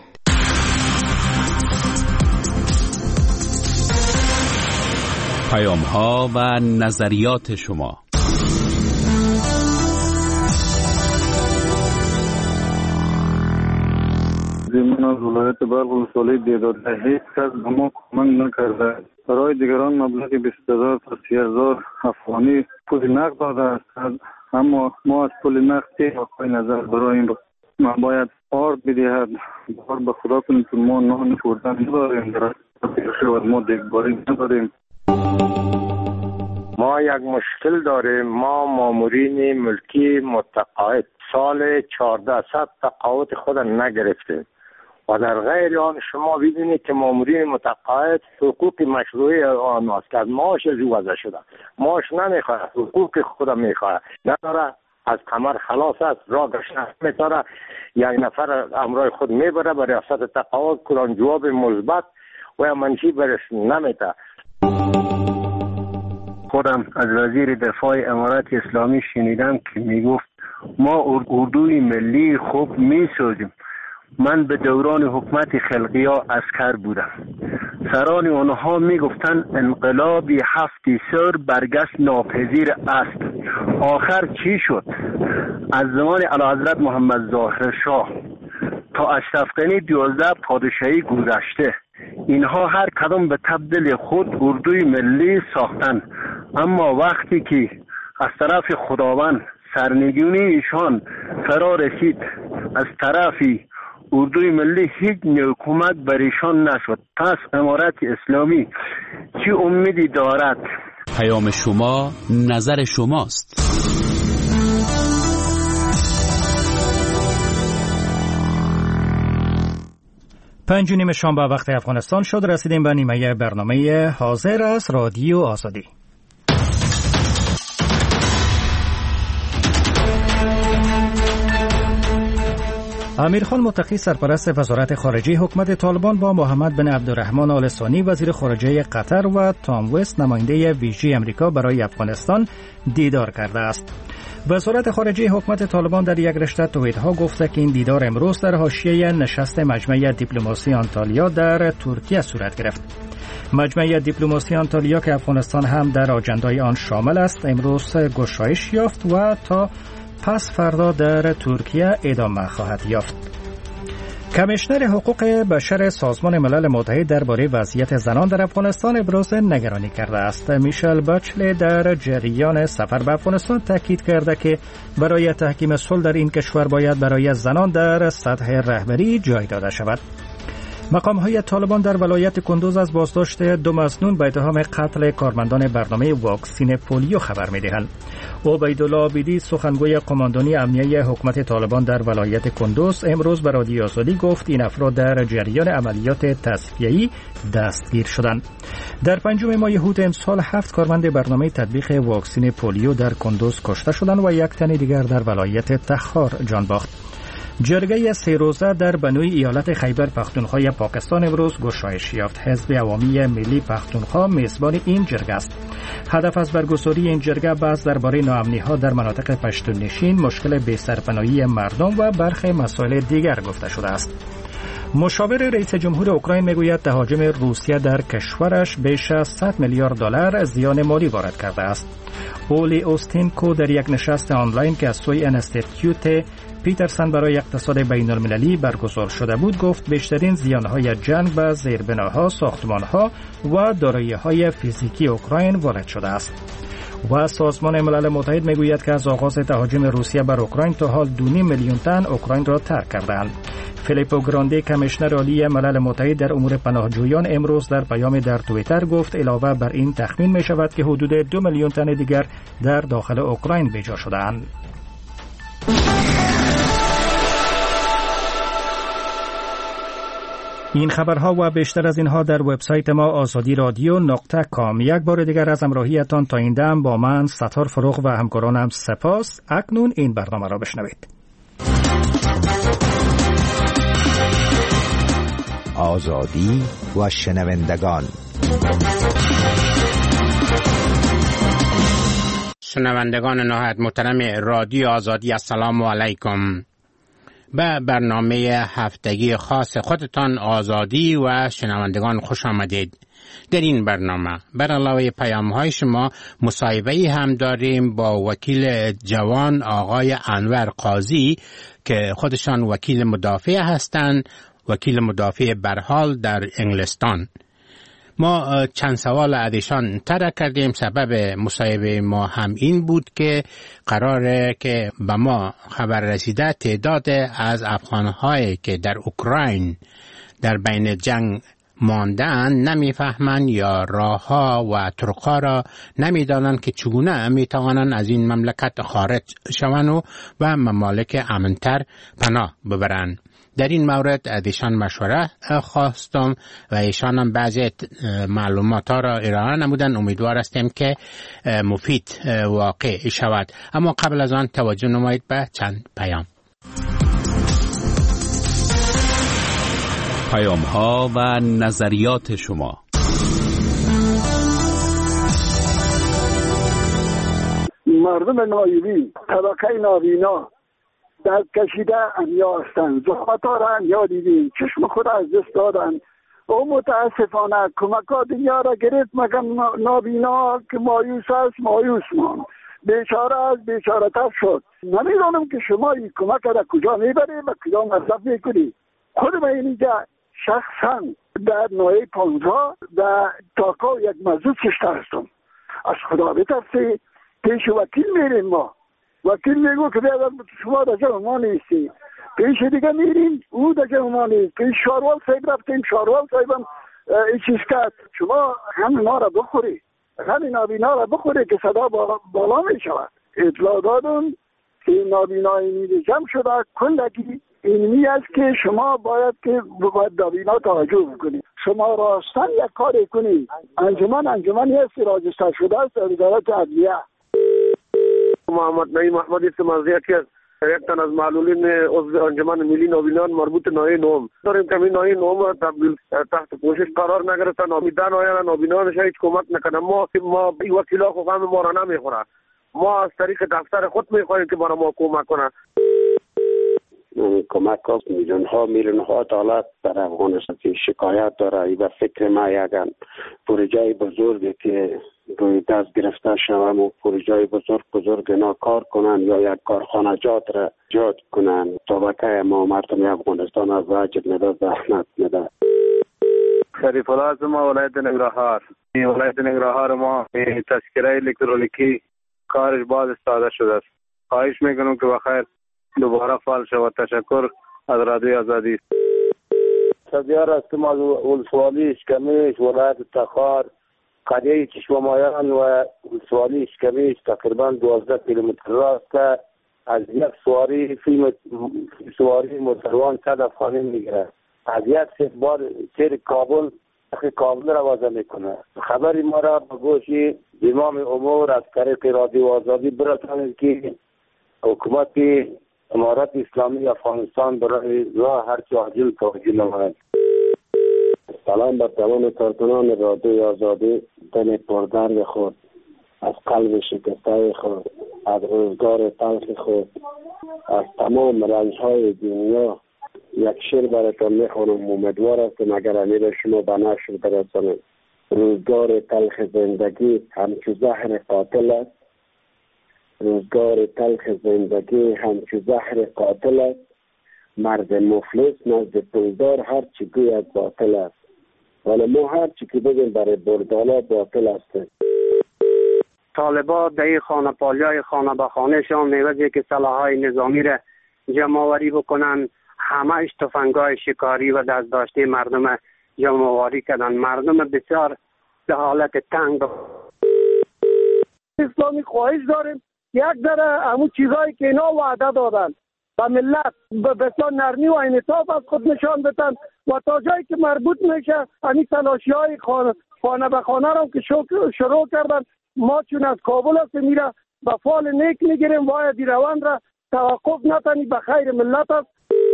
پیام‌ها و نظریات شما. من از ولایت بلخ ولسوالی دیدار هیچ کس به ما کمک نکرده. برای دیگران مبلغ 20,000 تا 30,000 افغانی پول نقد داده است، اما ما از پول نقد واقعی نظر برای این ما باید آرد بدهد. بار به خدا کنید که ما نان خوردن نداریم، ما دیگباری نداریم. ما یک مشکل داریم. ما مامورین ملکی متقاعد سال 1400 تقاعد خود نگرفتیم و در غیر آن شما ببینید که مامورین متقاعد حقوق مشروعی آنهاست که از معاش از او وضع شده. معاش نمیخواه، حقوق خود میخواه، نداره، از کمر خلاص است، را گشنه میتاره. یک نفر امرای خود میبره به ریاست تقاعد، کلان جواب مثبت و منفی برش نمیده. خودم از وزیر دفاع امارات اسلامی شنیدم که میگفت ما اردوی ملی خوب میسازیم. من به دوران حکومت خلقیا عسکر بودم. سران اونها میگفتن انقلابی 7 سر برگشت ناپذیر است. آخر چی شد؟ از زمان اعلیحضرت محمد ظاهر شاه تا اشرف غنی 12 پادشاهی گذشته، اینها هر کدام به تبدیل خود اردوی ملی ساختن، اما وقتی که از طرف خداوند سرنگونی ایشان فرا رسید، از طرف اردوی ملی هیچ حکومت بر ایشان نشد. پس امارت اسلامی چه امیدی دارد؟ پیام شما نظر شماست. 5:30 شنبه وقت افغانستان شد. رسیدیم به نیمه برنامه حاضر از رادیو آزادی. امیرخان متقی سرپرست وزارت خارجه حکومت طالبان با محمد بن عبدالرحمن آل ثانی وزیر خارجه قطر و تام وست نماینده ویژه امریکا برای افغانستان دیدار کرده است. وزارت خارجه حکومت طالبان در یک رشته توییت‌ها گفته که این دیدار امروز در حاشیه نشست مجمع دیپلماسی آنتالیا در ترکیه صورت گرفت. مجمع دیپلماسی آنتالیا که افغانستان هم در آجندای آن شامل است، امروز گشایش یافت و تا پس فردا در ترکیه ادامه خواهد یافت. کمیشنر حقوق بشر سازمان ملل متحد درباره وضعیت زنان در افغانستان ابراز نگرانی کرده است. میشل بچلت در جریان سفر به افغانستان تاکید کرده که برای تحکیم صلح در این کشور باید برای زنان در سطح رهبری جای داده شود. مقام‌های طالبان در ولایت کندوز از بازداشت 2 مظنون به اتهام قتل کارمندان برنامه واکسین پولیو خبر می‌دهند. عبیدالله عابدی سخنگوی قماندانی امنیه حکومت طالبان در ولایت کندوز امروز به رادیو آزادی گفت این افراد در جریان عملیات تصفیه‌ای دستگیر شدند. در 5 ماه هوت امسال 7 کارمند برنامه تطبیق واکسین پولیو در کندوز کشته شدند و 1 تن دیگر در ولایت تخار جان باخت. جرگه 3 روزه در بنوی ایالت خیبر پختونخوا پاکستان امروز گشایش یافت. حزب عوامی ملی پختونخوا میزبان این جرگه است. هدف از برگزاری این جرگه بحث درباره ناامنی‌ها در مناطق پشتوننشین، مشکل بی‌سرپناهی مردم و برخی مسائل دیگر گفته شده است. مشاور رئیس جمهور اوکراین میگوید تهاجم روسیه در کشورش بیش از 100 میلیارد دلار زیان مالی وارد کرده است. اولی اوستینکو در یک نشست آنلاین که از سوی انستیتیوت پیترسن برای اقتصاد بین المللی برگزار شده بود گفت بیشترین زیانهای جنگ به زیربناها، ساختمانها و دارایی‌های فیزیکی اوکراین وارد شده است. و سازمان ملل متحد میگوید که از آغاز تهاجم روسیه بر اوکراین تا حال 2.5 میلیون تن اوکراین را ترک کردند. فیلیپو گراندی کمیشنر عالی ملل متحد در امور پناهجویان امروز در پیام در توییتر گفت علاوه بر این تخمین می شود که حدود 2 میلیون تن دیگر در داخل اوکراین بیجا شده‌اند. این خبرها و بیشتر از اینها در وبسایت ما azadi.radio.com. یک بار دیگر از همراهیتان تا این دم با من ستار فروغ و همکارانم سپاس. اکنون این برنامه را بشنوید. آزادی و شنوندگان. شنوندگان نهایت محترم رادیو آزادی، السلام علیکم. به برنامه هفتگی خاص خودتان آزادی و شنوندگان خوش آمدید. در این برنامه بر علاوه پیام‌های شما مصاحبه‌ای هم داریم با وکیل جوان آقای انور قاضی که خودشان وکیل مدافع هستند، وکیل مدافع برحال در انگلستان. ما چند سوال از ایشان طرح کردیم. سبب مصاحبه ما هم این بود که قراره که به ما خبر رسیده تعداد از افغان‌هایی که در اوکراین در بین جنگ ماندن نمیفهمند یا راه‌ها و طرق‌ها را نمیدانند که چگونه میتوانند از این مملکت خارج شوند و ممالک امن‌تر پناه ببرند. در این مورد از ایشان مشوره خواستم و ایشان هم بعضی معلومات ها را ارائه نمودن. امیدوار هستیم که مفید واقع شود. اما قبل از آن توجه نمایید به چند پیام. پیام ها و نظریات شما. مردم نایبی، طبقه نابینا دست کشیده انیا هستند. زحمت‌ها را انیا دیدیم، چشم خود از دست دادن. او متاسفانه کمک ها دنیا را گرفت، مگر نابینا که مایوس است مایوس ماند، بیچاره است بیچاره تر شد. نمیدانم که شما این کمک را کجا میبرید و کجا مصرف میکنید. خود من اینجا شخصا در نوعی 15 در تاکا یک مزود کشته هستم. از خدا بترسی پیش وکیل میریم، ما وکیل میگو که شما در جمع ما نیستی، پیش دیگه میریم او در جمع ما نیست، پیش شاروال صاحب رفتیم، شاروال صاحبم این چیز کرد، شما همین ها را بخوری، همین نابینا را بخوری که صدا بالا می شود. اطلاع دادم که نابینایی جمع شده کلگی اینمی است که شما باید که باید نابینا توجه بکنید. شما راستن یک کاری کنید. انجمنی است راجستر شده است در وزارت عدلیه. محمد نعیم محمدی سمازی که یک تن از معلولین عضو انجمن ملی نابینان مربوط نوع نوم داریم که این نوع نوم تبدیل تحت پوشش قرار نگرفتن، نامیدن آیا نابینانش هیچ کمک نکنه. ما این وکیلا خو غم ما را نمیخوره، ما از طریق دفتر خود میخواهیم که برای ما کمک کنه. کمک ها میلیون ها دلار در افغانستان شکایت داره. و فکر ما یک پروژه بزرگی که روی دست گرفته شوم و پروژه بزرگ اینا کار کنن یا یک کارخانه جات را ایجاد کنن طبقه ما مردم افغانستان از واجب نده زحمت نده. شریف الله از ما ولایت ننگرهار ما تذکره الکترونیکی کارش باز استفاده شده است. خواهش میکنم که بخیر دوباره فعال شود. تشکر از رادیو آزادی. صدیار هستم از ولسوالی اشکمیش ولایت تخار. قریه چشمامایان و ولسوالی اشکمیش تقریبا 12 کیلومتر راست که از یک سواری موتروان 100 افغانی میگیره. از یک بار سیر کابل را وضع میکنه. خبری ما را به گوش امام امور از طریق رادیو آزادی برسانید که حکومت امارت اسلامی افغانستان برای راه هرچه عاجل توجه نماید. سلام بر تمام کارکنان رادیو آزادی. دل پردرد خود، از قلب شکسته خود، از روزگار تلخ خود، از تمام رنج‌های دنیا یک شعر براتون میخوانم. امیدوار هستم اگر امیر شما به نشر برسانید. روزگار تلخ زندگی همچو زهر قاتل است. روزگار تلخ زندگی همچو زهر قاتل است. مرد مفلس نزد پولدار هر چی گوید باطل است. ولی ما هر چی که بگیم برای بردالا باطل است. طالبا در خانه پالیای خانه به خانه شان میوزی که سلاحهای نظامی را جمع آوری بکنن، همه تفنگای شکاری و دست داشته مردم جمع آوری کردن. مردم بسیار به حالت تنگ. اسلامی خواهش داریم یک ذره همون چیزایی که اینا وعده دادن و ملت بسیار نرمی و انعطاف از خود نشان بدن و تا جایی که مربوط میشه همین تلاشی‌های خانه به خانه را که شروع کردن. ما چون از کابل هستیم میره به فال نیک میگیریم، باید این روند را توقف نتنی، به خیر ملت است.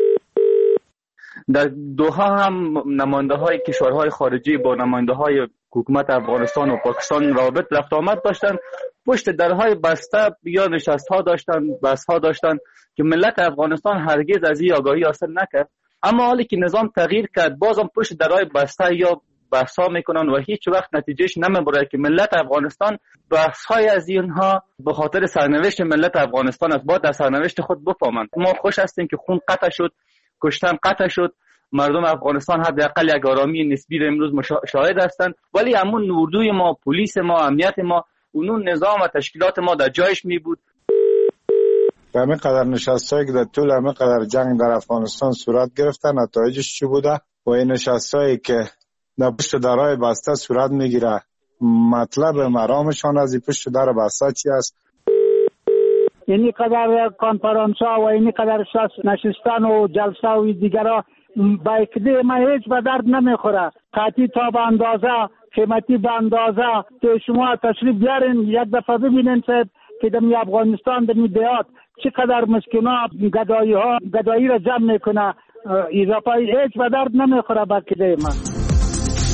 در دوحه هم نماینده های کشورهای خارجی با نماینده های حکومت افغانستان و پاکستان رابط رفت آمد داشتن. پشت درهای بسته یا نشست ها داشتن، بحث ها داشتن که ملت افغانستان هرگز از این آگاهی حاصل نکرد. اما حالی که نظام تغییر کرد بازم پشت درهای بسته یا بحث ها میکنن و هیچ وقت نتیجهش نمیبره که ملت افغانستان بحث های از اینها به خاطر سرنوشت ملت افغانستان است. باید در سرنوشت خود بفهمند. ما خوش هستیم که خون قطع شد، کشتن قطع شد، مردم افغانستان حداقل یک آرامی نسبی را امروز شاهد هستند، ولی همون اردوی ما، پلیس ما، امنیت ما، اون نظام و تشکیلات ما در جایش می بود. همین قدر نشستایی که در طول همین قدر جنگ در افغانستان صورت گرفتن نتایجش چی بوده و این نشستایی که در پشت درهای بسته صورت میگیره مطلب مرامشان از این پشت در بسته چی است؟ اینی قدر کنفرانس ها و اینی قدر نشستن و جلسه و دیگرها با اکده ما هیچ به درد نمیخوره. قطعی تا به اندازه، قیمتی به اندازه که شما تشریف بیارین یک دفعه ببینین که در افغانستان در دیات چقدر مسکینا گدایی را جمع میکنه. اضافه هیچ به درد نمیخوره با اکده ما.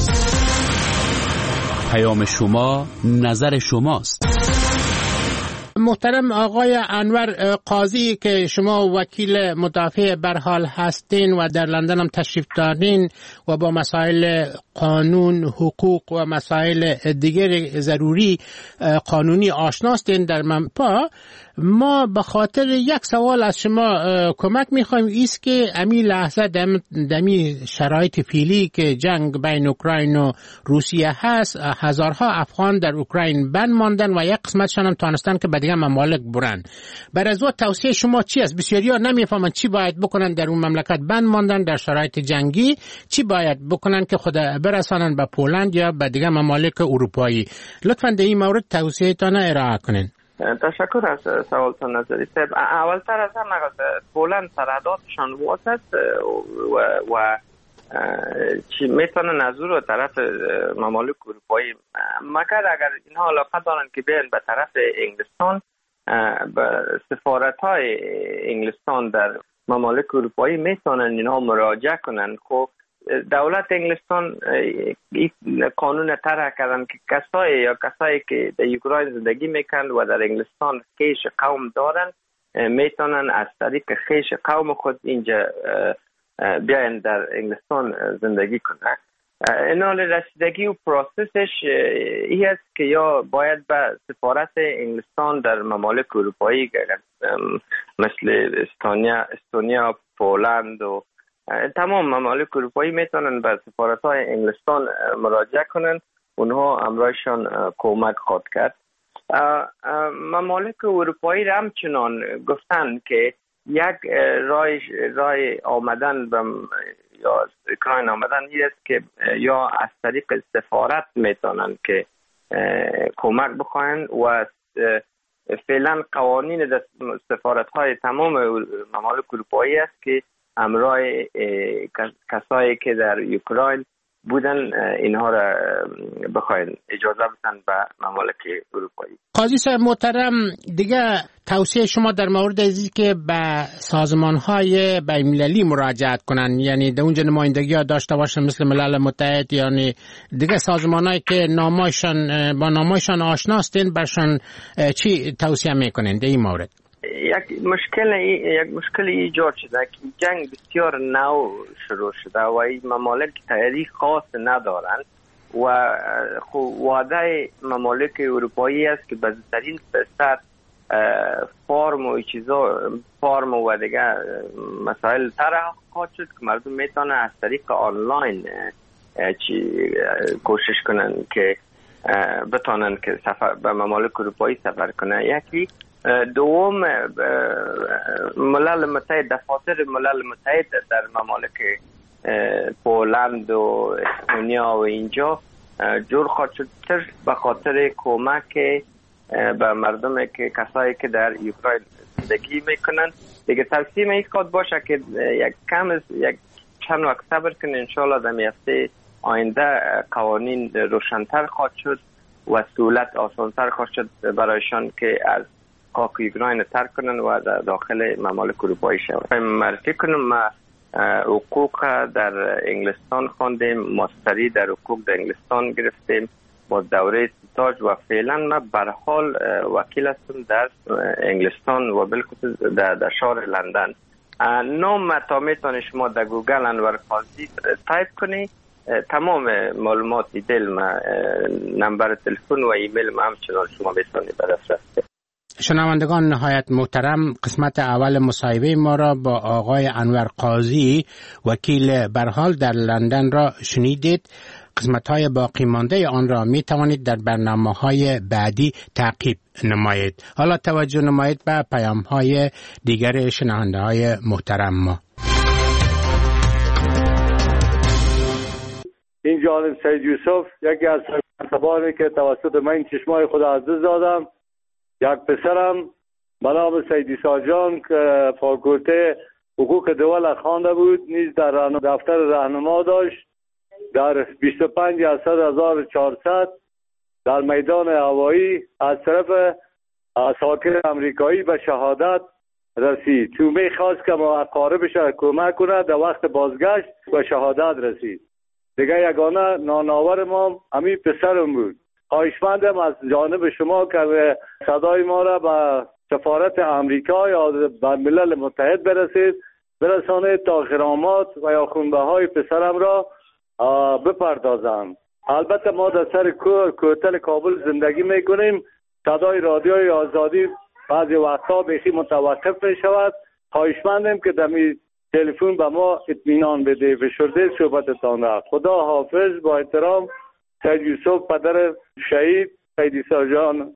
پیام شما نظر شماست. محترم آقای انور قاضی که شما وکیل مدافع برحال هستین و در لندن هم تشریف دارین و با مسائل قانون، حقوق و مسائل دیگر ضروری قانونی آشناستین در منپا، ما به خاطر یک سوال از شما کمک میخوایم. ایست که امی لحظه دمی شرایط فعلی که جنگ بین اوکراین و روسیه هست، هزارها افغان در اوکراین بند ماندن و یک قسمتشان هم تانستن که به دیگه ممالک برن. بر از توصیه شما چی است؟ بسیاری‌ها نمیفهمن چی باید بکنن در اون مملکت بند ماندن در شرایط جنگی، چی باید بکنن که خود برسانن به پولند یا به دیگه ممالک اروپایی. لطفاً در این مورد توصیه‌تان ارائه کنین. تشکر از سوالتان نظری صاحب. اولتر از همه پولند سرحداتشان واس است و چی میتونن از او رو طرف ممالک اروپایی، مگر اگر اینها علاقه دارن که بیان به طرف انگلستان، به سفارت های انگلستان در ممالک اروپایی میتونن اینها مراجعه کنن. خب دولت انگلستان قانون طرح کردن که کسایی که در اوکراین زندگی میکنن و در انگلستان خیش قوم دارن میتونن از طریق خیش قوم خود اینجا بیاین در انگلستان زندگی کنن. اینال رسیدگی و پروسسش ای است که یا باید به سفارت انگلستان در ممالک اروپایی مثل استونیا، پولند و تمام ممالک اروپایی میتونن به سفارت‌های انگلستان مراجعه کنن. اونها امرایشان کمک خواهد کرد. ممالک اروپایی را همچنان گفتن که یک راه آمدن به یا اوکراین آمدن این است که یا از طریق سفارت میتونن که کمک بخواین و فعلا قوانین سفارت‌های تمام ممالک اروپایی است که همراه کسایی که در اوکراین بودن اینها را بخواین اجازه بدن به ممالک اروپایی. قاضی صاحب محترم، دیگه توصیه شما در مورد ازی که به سازمان‌های بین‌المللی مراجعت کنن، یعنی در اونجا نمایندگی ها داشته باشن مثل ملل متحد، یعنی دیگه سازمان‌هایی که با نامایشان آشناستین برشان چی توصیه میکنین در این مورد؟ یک مشکل ایجاد شده که جنگ بسیار نو شروع شده و این ممالک تاریخ خاص ندارن و وعده ممالک اروپایی است که بزرگترین فرصت فرم و دیگه مسائل طرح خواهد شد که مردم میتونه از طریق آنلاین کوشش کنن که بتونن که سفر به ممالک اروپایی سفر کنن. یکی دوم ملل متحد، دفاتر ملل متحد در ممالک پولند و استونیا و اینجا جور خواهد شد به خاطر کمک به مردم که کسایی که در اوکراین زندگی میکنن. دیگه توصیه این خواهد باشه که یک چند وقت صبر کنه، انشالله در هفته آینده قوانین روشن‌تر خواهد شد و سهولت آسان‌تر خواهد شد برایشان که از خاک اوکراین ترک کنن و داخل ممالک اروپایی شوند. معرفی کنم ما حقوق در انگلستان خواندیم، ماستری در حقوق در انگلستان گرفتیم با دوره استاج و فعلا ما برحال وکیل هستم در انگلستان و بالخصوص در شهر لندن. نام تا میتونی شما در گوگل انور قاضی تایپ کنی، تمام معلومات دیتیل ما، نمبر تلفن و ایمیل ما همچنان شما میتونی به دسترس. شنوندگان نهایت محترم، قسمت اول مصاحبه ما را با آقای انور قاضی وکیل برحال در لندن را شنیدید. قسمت‌های باقی مانده آن را می توانید در برنامه‌های بعدی تعقیب نمایید. حالا توجه نمایید به پیام‌های دیگر شنونده‌های محترم ما. این جانب سید یوسف، یکی از سربازانی که توسط من چشمای خود عزیز دادم. یک پسرم به نام سید عیسی جان که فاکولته حقوق دول خوانده بود، نیز در دفتر راهنما داشت. در 25/100/1400 در میدان هوایی از طرف ساکن امریکایی به شهادت رسید. تو میخواست که ما اقاربش کمک کنه، در وقت بازگشت به شهادت رسید. دیگه یگانه ناناور ما همین پسرم بود. خواهشمندم از جانب شما که صدای ما را به سفارت امریکا یا به ملل متحد برسانید تا غرامات و یا خونبه های پسرم را بپردازم. البته ما در سر کوتل کابل زندگی میکنیم. صدای رادیوی آزادی بعضی وقتا بیخی متوقف می شود. خواهشمندم که دمی تلفن به ما اطمینان بده. فشرده صحبتتان را. خدا حافظ. با احترام سید یوسف پدر شهید قیدیسا جان.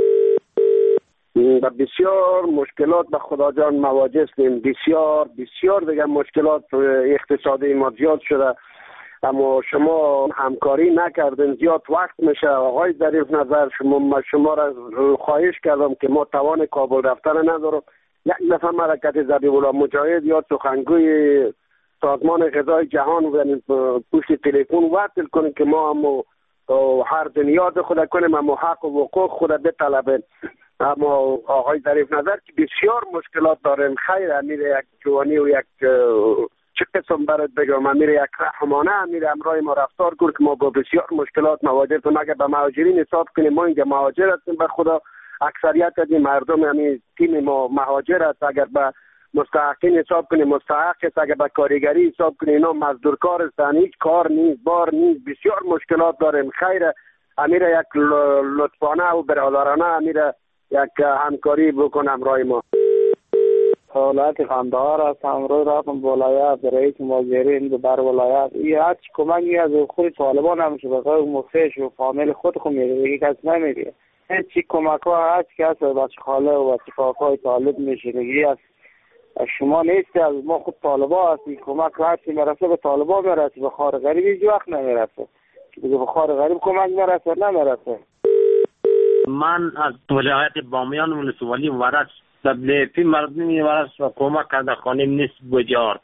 بسیار مشکلات به خدا جان مواجه هستیم. بسیار دیگه مشکلات اقتصادی ما زیاد شده، اما شما همکاری نکردین. زیاد وقت میشه. آقای ظریف نظر شما را خواهش کردم که ما توان کابل رفتن ندارم. یک دفعه حرکت ذبیح الله مجاهد یا سخنگوی سازمان غذای جهان پشت تلفن وصل کنیم که ما هم هر دنیاد خود کنیم، اما حق و حقوق خود بطلبیم. اما آقای ظریف نظر که بسیار مشکلات داریم. خیر امیر یک جوانی و یک چه قسم برات بگم، امیر یک رحمانه امیر امرای ما رفتار کرد که ما با بسیار مشکلات مواجه هستیم. اگر به مهاجرین حساب کنیم ما اینجا مهاجر هستیم به خدا. اکثریت از این مردم همین تیم ما مهاجر است. اگر به مستحقین حساب کنیم مستحق است. اگر به کارگری حساب کنیم اینا مزدورکار هستند. هیچ کار نیست، بار نیست. بسیار مشکلات داریم. خیر امیر یک لطفانه و برادرانه امیر یک همکاری بکنم رای ما. حالت قندهار است. امروز رفتم ولایت رئیس مهاجرین در ولایت این هیچ کمکی از خود طالبان هم شده بخواه مخیش و فامیل خود میده دیگه کس نمیده. هیچ کمک ها هیچ کس بچه خاله و بچه کاکای طالب میشه دیگه از شما نیستی. از ما خود طالبا هستی. کمک هرچی مرسه به طالبا مرسه، به خار غریب هیچ وقت نمیرسه. دیگه به خار غریب کمک مرسه نمیرسه. من از ولایت بامیان ولسوالی ورش تبلیغی مردمی ورش و کمک کرده خانم نیست بجار.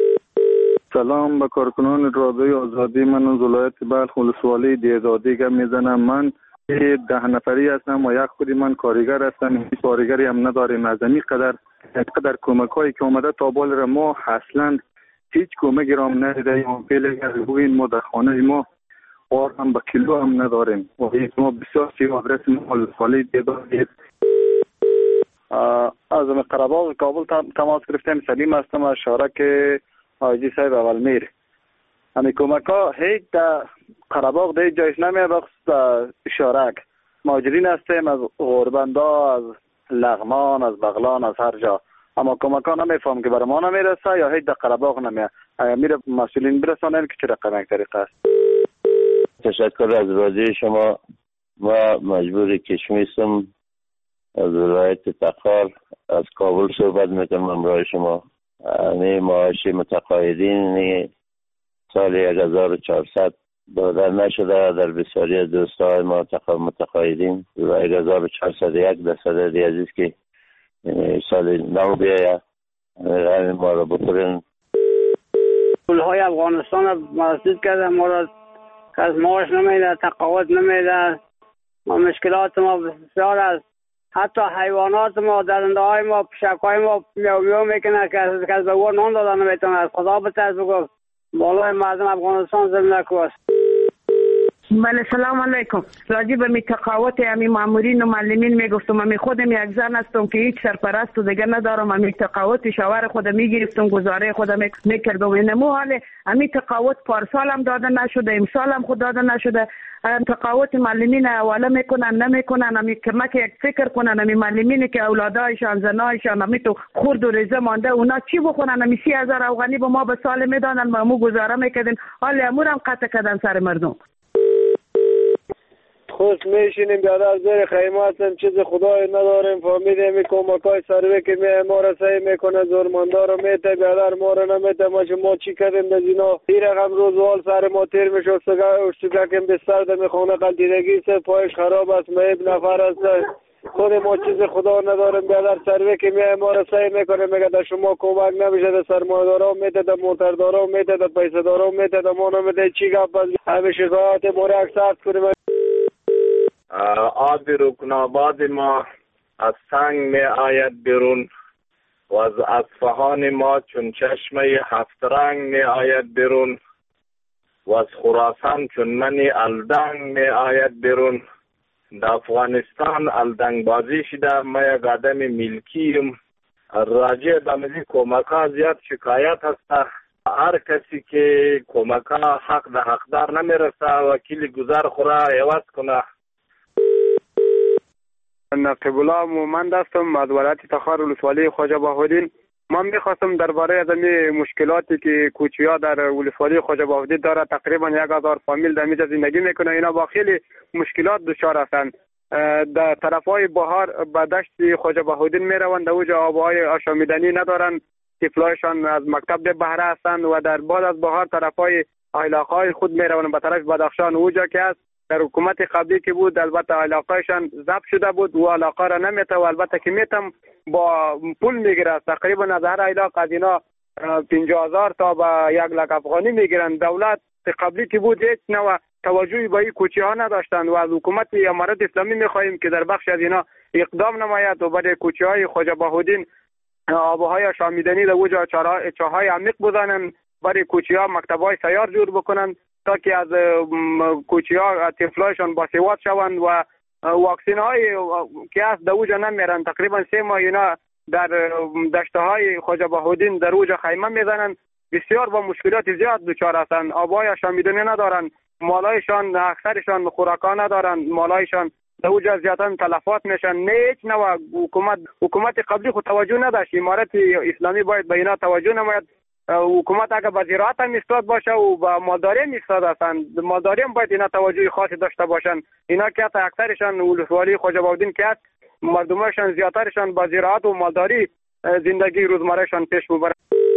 سلام به کارکنان رادیوی آزادی. من از ولایت بلخ ولسوالی دیزادی گپ میزنم. من 10 نفری هستم و یک خودی من کارگر هستم. هیچ کارگری هم نداریم. از این قدر کمک هایی که اومده تا بال را ما اصلا هیچ کمکی را هم ندیدیم. فعلا بگوین ما در خانه ما اور هم به کیلو هم نداریم و ما بسیار سیاه رسم ولسوالی دیزادی. از قره‌باغ کابل تماس گرفتیم. سلیم هستم از شارک حاجی صاحب اولمیر. همین کمک ها هیچ در قره‌باغ در جایش نمیاد بخصوص شارک. مهاجرین هستیم از غربندا، از لغمان، از بغلان، از هر جا. اما کمک ها نمیفهم که برای ما نمیرسه یا هیچ در قره‌باغ نمیاد. میره مسئولین برسانن که چه رقم یک طریقه است. تشکر از رادیو شما. ما مجبور کشمیسم از ولایت تخار از کابل صحبت میکنم امرای شما. معاش متقاعدین سال 1400 داده نشده در بسیاری از دوستای ما متقاعدین و 1401 در صدد عزیز که سال نو بیاید همین ما را بخورین. پولهای افغانستان را مسدود کرده، ما را از معاش نمیده، تقاعد نمیده. ما مشکلات ما بسیار است. حتی حیوانات ما، درنده های ما، پشک های ما میو میو میکنه که از به ور نان دادن نمیتونه. از خدا بترس بگو بالای مردم افغانستان زمینه کوست. بله سلام علیکم. راجع به می تقاوت امی مامورین و معلمین میگفتم. امی خودم یک زن هستم که هیچ سرپرست و دیگه ندارم. امی تقاوت شوهر خودم میگرفتم، گزاره خودم میکردم. اینمو حال امی تقاوت پارسال هم داده نشده، امسال هم خود داده نشده. تقاوت معلمین حواله میکنن نمیکنن. امی کمک یک فکر کنن. امی معلمین که اولادایشان زنایشان امی تو خرد و ریزه مانده اونا چی بخونن؟ امی 30,000 افغانی به ما به سال میدادن، ما مو گزاره میکردیم. حال امور هم قطع کردن سر مردم. خوش میشینیم بیادر زیر خیمه هستیم، چیز خدای نداریم. فهمیدیم این کمکای سروی که ما را سعی میکنه زورمانده رو میته، بیادر ما رو نمیته. ما چی کردیم در اینا؟ این رقم روزوال سر ما تیر میشه. اشتگاکیم بستر در خانه قلدیدگی سه پایش خراب است، مهیب نفر است. خود ما چیز خدا نداریم بیادر. سروی که ما را سعی میکنه میگه در شما کمک نمیشه. در سرمایه‌دارا میته، در موتردارا میته، در پیسه‌دارا میته، در ما نمیته. چی گپ است؟ همه شکایت ما را اکسپت کنیم. آب رکناباد ما از سنگ می آید بیرون و از اصفهان ما چون چشمه 7 رنگ می آید بیرون و از خراسان چون منی الدنگ می آید بیرون در افغانستان الدنگ بازی شده. ما یک آدم ملکیم. راجع به مزید کمک ها زیاد شکایت هست. هر کسی که کمک ها حق ده حقدار نمیرسه وکیل گذار خورا عوض کنه. نقیب الله مومند هستم از ولایت تخار ولسوالی خواجه بهاءالدین. من میخواستم درباره از مشکلاتی که کوچی‌ها در ولسوالی خواجه بهاءالدین داره، تقریبا 1000 فامیل در اینجا زندگی میکنه. اینا با خیلی مشکلات دچار هستند. در طرفای بهار به دشت خواجه بهاءالدین میروند، در اونجا آبهای آشامیدنی ندارن، طفلایشان از مکتب به بهره هستند و در بعد از بهار طرفای علاقه‌های خود میروند به طرف بدخشان. اونجا که است در حکومت قبلی که بود البته علاقهشان ضبط شده بود و علاقه را نمیته و البته که میتم با پول میگیره. تقریبا از هر علاقه از اینا 50,000 تا به 1,00,000 افغانی میگیرن. دولت قبلی که بود هیچ نوع توجهی به این کوچه ها نداشتند و از حکومت امارت اسلامی میخواهیم که در بخش از اینا اقدام نماید و برای کوچه های خواجه بهاءالدین آبهای شامیدنی در اونجا چاهای عمیق بزنن، برای کوچه ها مکتب های سیار جور بکنن تا که از کوچه ها طفلایشان باسواد شوند و واکسین های که از در اونجا نمیرن. تقریبا 3 ماه اینا در دشته های خواجه بهاءالدین در اونجا خیمه میزنن. بسیار با مشکلات زیاد دچار هستند. آبهای شامیدنی ندارن، مالایشان اکثرشان خوراکا ندارن، مالایشان در اونجا زیادن تلفات میشن. نه هیچ نوع حکومت قبلی خود توجه نداشت. امارت اسلامی باید به اینا توجه نماید. حکومت اگر به زراعت هم ایستاد باشه و به مالداری هم ایستاد هستند، مالداری هم باید اینا توجه خاصی داشته باشن. اینا که اکثرشان ولسوالی خواجه بهاءالدین که مردمشان زیادترشان با زراعت و مالداری زندگی روزمرهشان پیش ببرن.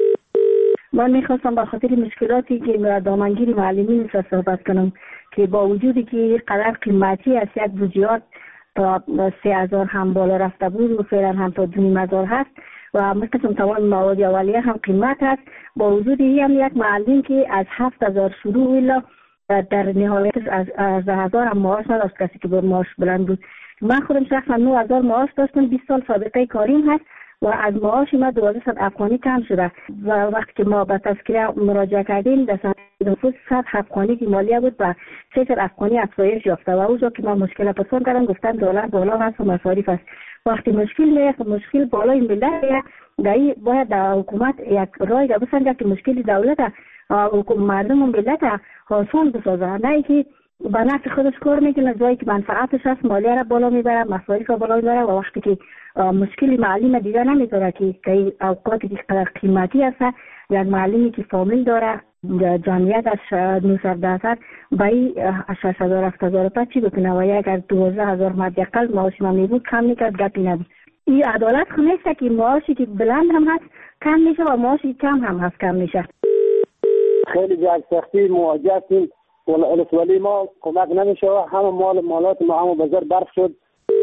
من میخواستم به خاطر مشکلاتی که دامنگیر معلمین را صحبت کنم که با وجودی که قدر قیمتی است، یک بودجه تا 3,000 هم بالا رفته بود و فعلا هم تا 2,500 هست و مثل تمام مواد اولیه هم قیمت هست. با وجود این هم یک معلم که از 7,000 شروع الا در نهایت از 10,000 هم معاش نداشت، کسی که با معاش بلند بود. من خودم شخصا 9,000 معاش داشتم، 20 سال سابقه کاریم هست و از معاش ما 1200 افغانی کم شده و وقتی که ما به تذکره مراجعه کردیم در نفوس 100 افغانی که مالیه بود و 300 افغانی افزایش یافته و اونجا که ما مشکل پرسان کردم گفتن دلار بالا هست و مصارف است. وقتی مشکل بالای ملت دایی باید در حکومت یک رای را بسنجه که مشکل دولت مردم و ملت آسان بسازه، نه که به نفع خودش کار میکنه، جایی که منفعتش هست مالیه را بالا میبره، مصارف را بالا میبره و وقتی که مشکل معلم دیگه نمیداره که اوقاتی که قدر قیمتی هست، یک معلمی که فامیل داره جمعیتش 910 به این 6,000 چی بکنه و اگر 12,000 مدیقل معاش ما میبود کم میکرد گپی نبود. این عدالت خو نیست که معاشی که بلند هم هست کم میشه و معاشی کم هم هست کم میشه. خیلی جای سختی مواجه هستیم. ولسوالی ما کمک نمیشه و همه مالات ما هم بازار برف شد.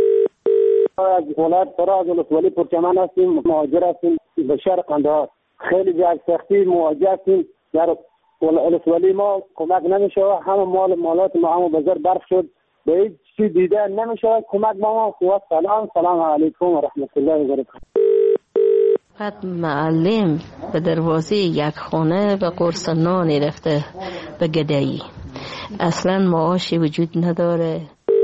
از ولایت فراز ولسوالی پرچمن هستیم، مهاجر هستیم به شهر قندهار. خیلی جای سختی مواجه هستیم. در ولسوالی ما کمک نمیشه و همه مالات ما هم بازار برف شد. به هیچ چیز دیده نمیشه کمک ما. سلام علیکم و رحمت الله و برکاته. بعد معلم به دروازه یک خانه به قرص نان رفته به گدایی، اصلا معاشی وجود نداره.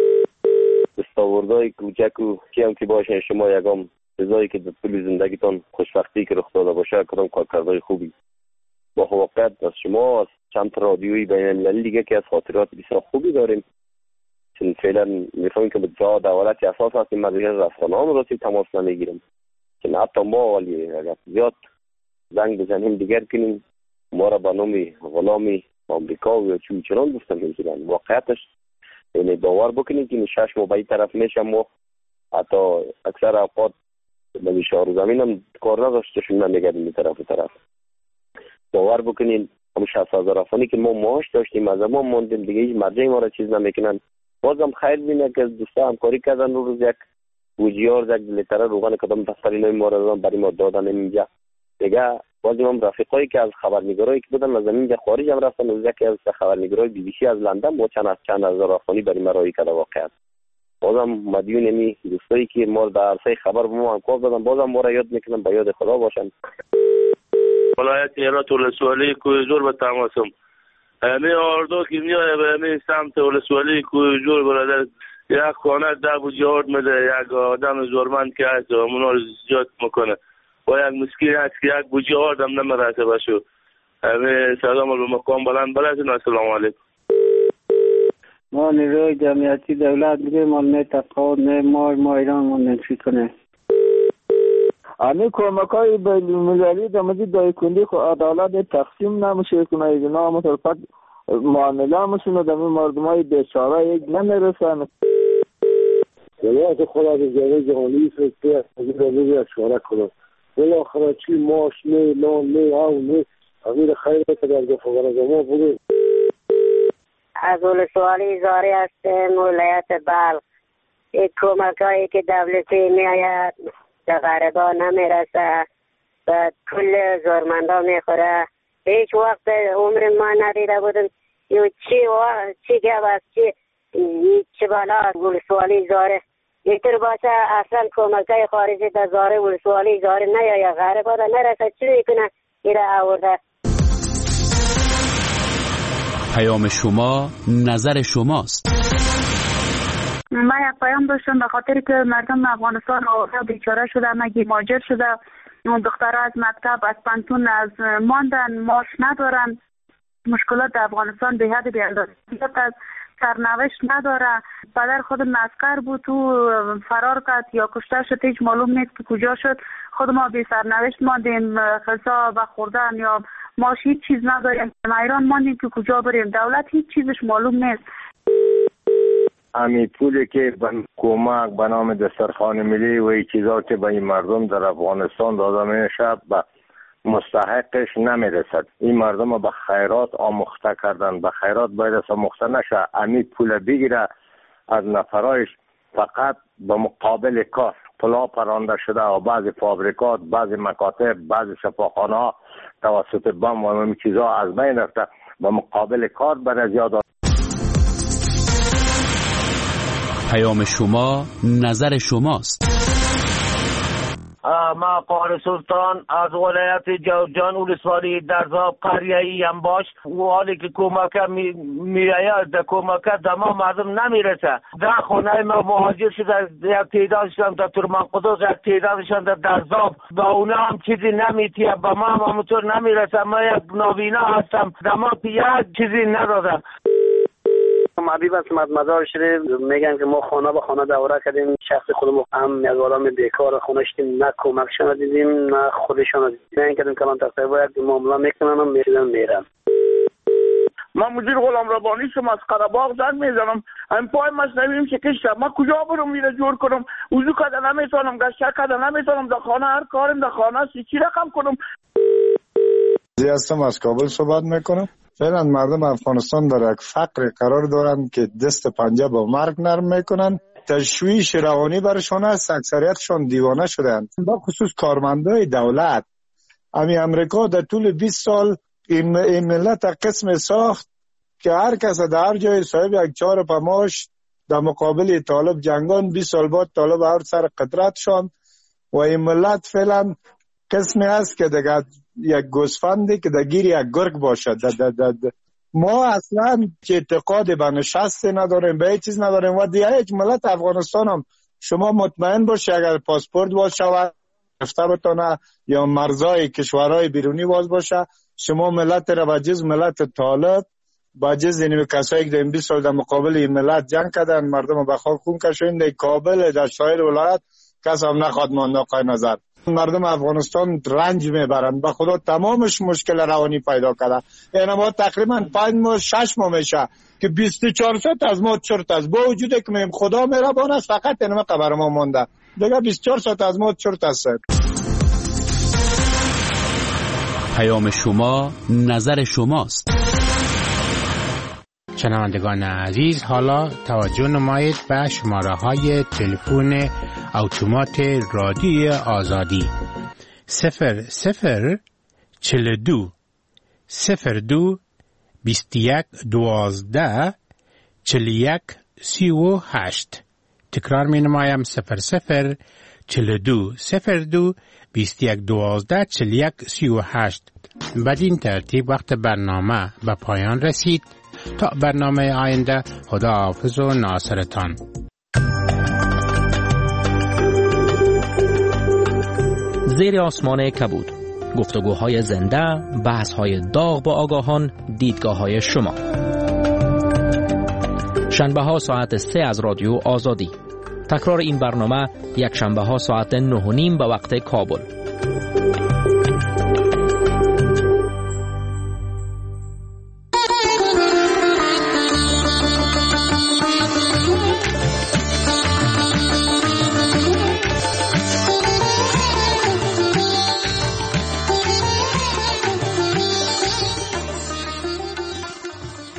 دستاوردهای کوچک و کیم که باشه شما یکم چیزایی که در طول زندگیتان خوشبختی که رخ داده باشه کدام کارکردهای خوبی با واقعیت از شما از چند تا رادیویی بین المللی دیگه که از خاطرات بسیار خوبی داریم. چون فعلا میفهمیم که به جا دولت اساس هستیم مدیر رسانه هم راستی تماس نمیگیریم، چون حتی ما ولی اگر زیاد زنگ بزنیم دیگر کنیم ما را به نام غلامی آمریکا و چون گفتن میگیرن. واقعیتش یعنی باور بکنید که 6 ماه به این طرف میشم ما حتی اکثر اوقات به شهر زمین هم کار نداشتشون نمیگردیم طرف باور بکنین. هم 60,000 افغانی که ما معاش داشتیم از ما موندیم دیگه هیچ مرجعی ما را چیز نمیکنن. بازم خیر بینه که دوستا همکاری کردن روز یک بوجیار یک لیتر روغن کدام دفتری نوی ما را برای ما دادن اینجا دیگه. بازم هم رفیقایی که از خبرنگارایی که بودن از اینجا خارج هم رفتن و که از خبرنگارای بی بی سی از لندن با چند هزار افغانی برای ما رای کرده واقعا. بازم مدیون می دوستایی که ما در عرصه خبر به ما همکار دادن بازم ما را یاد میکنن به یاد خدا باشن. ولایت هرات ولسوالی کوی جور به تماسم. می آردو که میای به می سمت ولسوالی کوی جور برادر یک خانه 10 بجارد میده، یک آدم زورمند که هست اونا رو زیاد میکنه و یک مسکین هست که یک بجارد هم نمیرسه بشو. همه سلام رو مقام بلند برسین. السلام علیکم. ما نیروی جمعیتی دولت میگه ما نه تقاعد نه ما ایران ما نفی کنه. همه کمکای بین‌المللی در مورد دایکنده خو عدالت تقسیم نمیشه کنه. اینا متفاوت معامله میشونه در مردمای بیچاره یک نمیرسن. ولایت خود از جای جهانی فرسته از این روی اشاره کنم. بالاخره چی ماش نه لان نه او نه امیر خیلی که در گفتگو ما بوده. از ولسوالی زاری هستیم ولایت بلخ. این کمکایی که دولتی میآید در غریبان نمیرسه و کل زورمندا میخوره. هیچ وقت عمر ما ندیده بودم چی گپ است چی بالا ولسوالی زاره اینطور باشه اصلا کمکای خارجی در زاره ولسوالی زاره نیاید غریبا در نرسه چی میکنه ایره آورده. پیام شما نظر شماست. من یک پیام داشتم به خاطر که مردم افغانستان آورده بیچاره شده مگی ماجر شده. دخترها از مکتب از پانتون از ماندن ماش ندارن. مشکلات در افغانستان به حد بی‌اندازه از سرنوشت نداره. پدر خود عسکر بود تو فرار کرد یا کشته شد هیچ معلوم نیست که کجا شد. خود ما بی سرنوشت ماندیم غذا و خوردن یا ماش هیچ چیز نداریم. ایران ماندیم که کجا بریم. دولت هیچ چیزش معلوم نیست. امی پولی که کمک به نام دسترخوان ملی و این چیزا که به این مردم در افغانستان داده میشه به مستحقش نمیرسد. این مردم به خیرات آموخته کردن. به خیرات باید آموخته نشه. امی پول بگیره از نفرایش فقط به مقابل کار پلا پرانده شده و بعضی فابریکات بعضی مکاتب بعضی شفاخانه ها توسط بم و این چیزا از بین رفته. به مقابل کار برای زیاد. پیام شما نظر شماست. ما قهر سلطان از ولایت جوزجان ولسوالی درزاب قریه‌ای هم باش و حالی که کمک میآید در کمک در ما مردم نمیرسه. در خانه ما مهاجر شده یک تعدادشان در ترمان قدس یک تعدادشان در درزاب با اونا هم چیزی نمیتیه به ما هم همونطور نمیرسه. ما یک نابینا هستم در ما یک چیزی ندادم. معبیب است مدار شده میگن که ما خانه به خانه دوره کردیم شخص خودمون هم یک آدم بیکار خونه شدیم نه کمکشان دیدیم نه خودشان دیدیم نه کردیم کلان تقریبا یک معامله میکنن و میرن. من مدیر غلام ربانی شما از قره‌باغ زنگ میزنم. این پای مصنویم شکسته. من کجا برم میره جور کنم؟ وضو کردن نمیتونم، گشت کردن نمیتونم، در خانه هر کارم در خانه است چی رقم کنم؟ هستم از کابل صحبت میکنم. فعلا مردم افغانستان در یک فقر قرار دارند که دست پنجه با مرگ نرم میکنن. تشویش روانی برشان است. اکثریتشان دیوانه شدند. با خصوص کارمندای دولت. امی امریکا در طول 20 سال این ملت قسم ساخت که هر کس در هر جای صاحب یک 4 پماش در مقابل طالب جنگان 20 سال بعد طالب هر سر قدرت شان و این ملت فعلا قسمی است که دیگه یک گوسفندی که در گیر یک گرگ باشد. ما اصلا که اعتقاد به نشست نداریم به هیچ چیز نداریم و دیگه یک ملت افغانستان هم شما مطمئن باشه اگر پاسپورت باز شود رفته بتانه یا مرزای کشورهای بیرونی باز باشه شما ملت را به جز ملت طالب با جز اینو کسایی که در این 20 سال در مقابل این ملت جنگ کردن مردم به خاک خون کشیدن در کابل در سایر ولایت کس هم نخواد مانده آقای نظر. مردم افغانستان رنج میبرند به خدا تمامش مشکل روانی پیدا کرده. یعنی ما تقریبا 5 ماه 6 ماه میشه که 24 ساعت از ما چرت است با وجودی که میم خدا مهربان است فقط اینم خبر ما مونده دیگه 24 ساعت از ما چرت است. پیام شما نظر شماست. شنوندگان عزیز حالا توجه نمایید به شماره های تلفن اتومات رادیوی آزادی 00 42 02 21 12 41 38. تکرار می نمایم 00 42 02 21 12 41 38. بدین ترتیب وقت برنامه به پایان رسید. تا برنامه آینده خدا حافظ و ناصرتان. زیر آسمان کبود، گفتگوهای زنده، بحث‌های داغ با آگاهان، دیدگاه‌های شما. شنبه‌ها ساعت 3 از رادیو آزادی. تکرار این برنامه یک شنبه‌ها ساعت 9:30 به وقت کابل.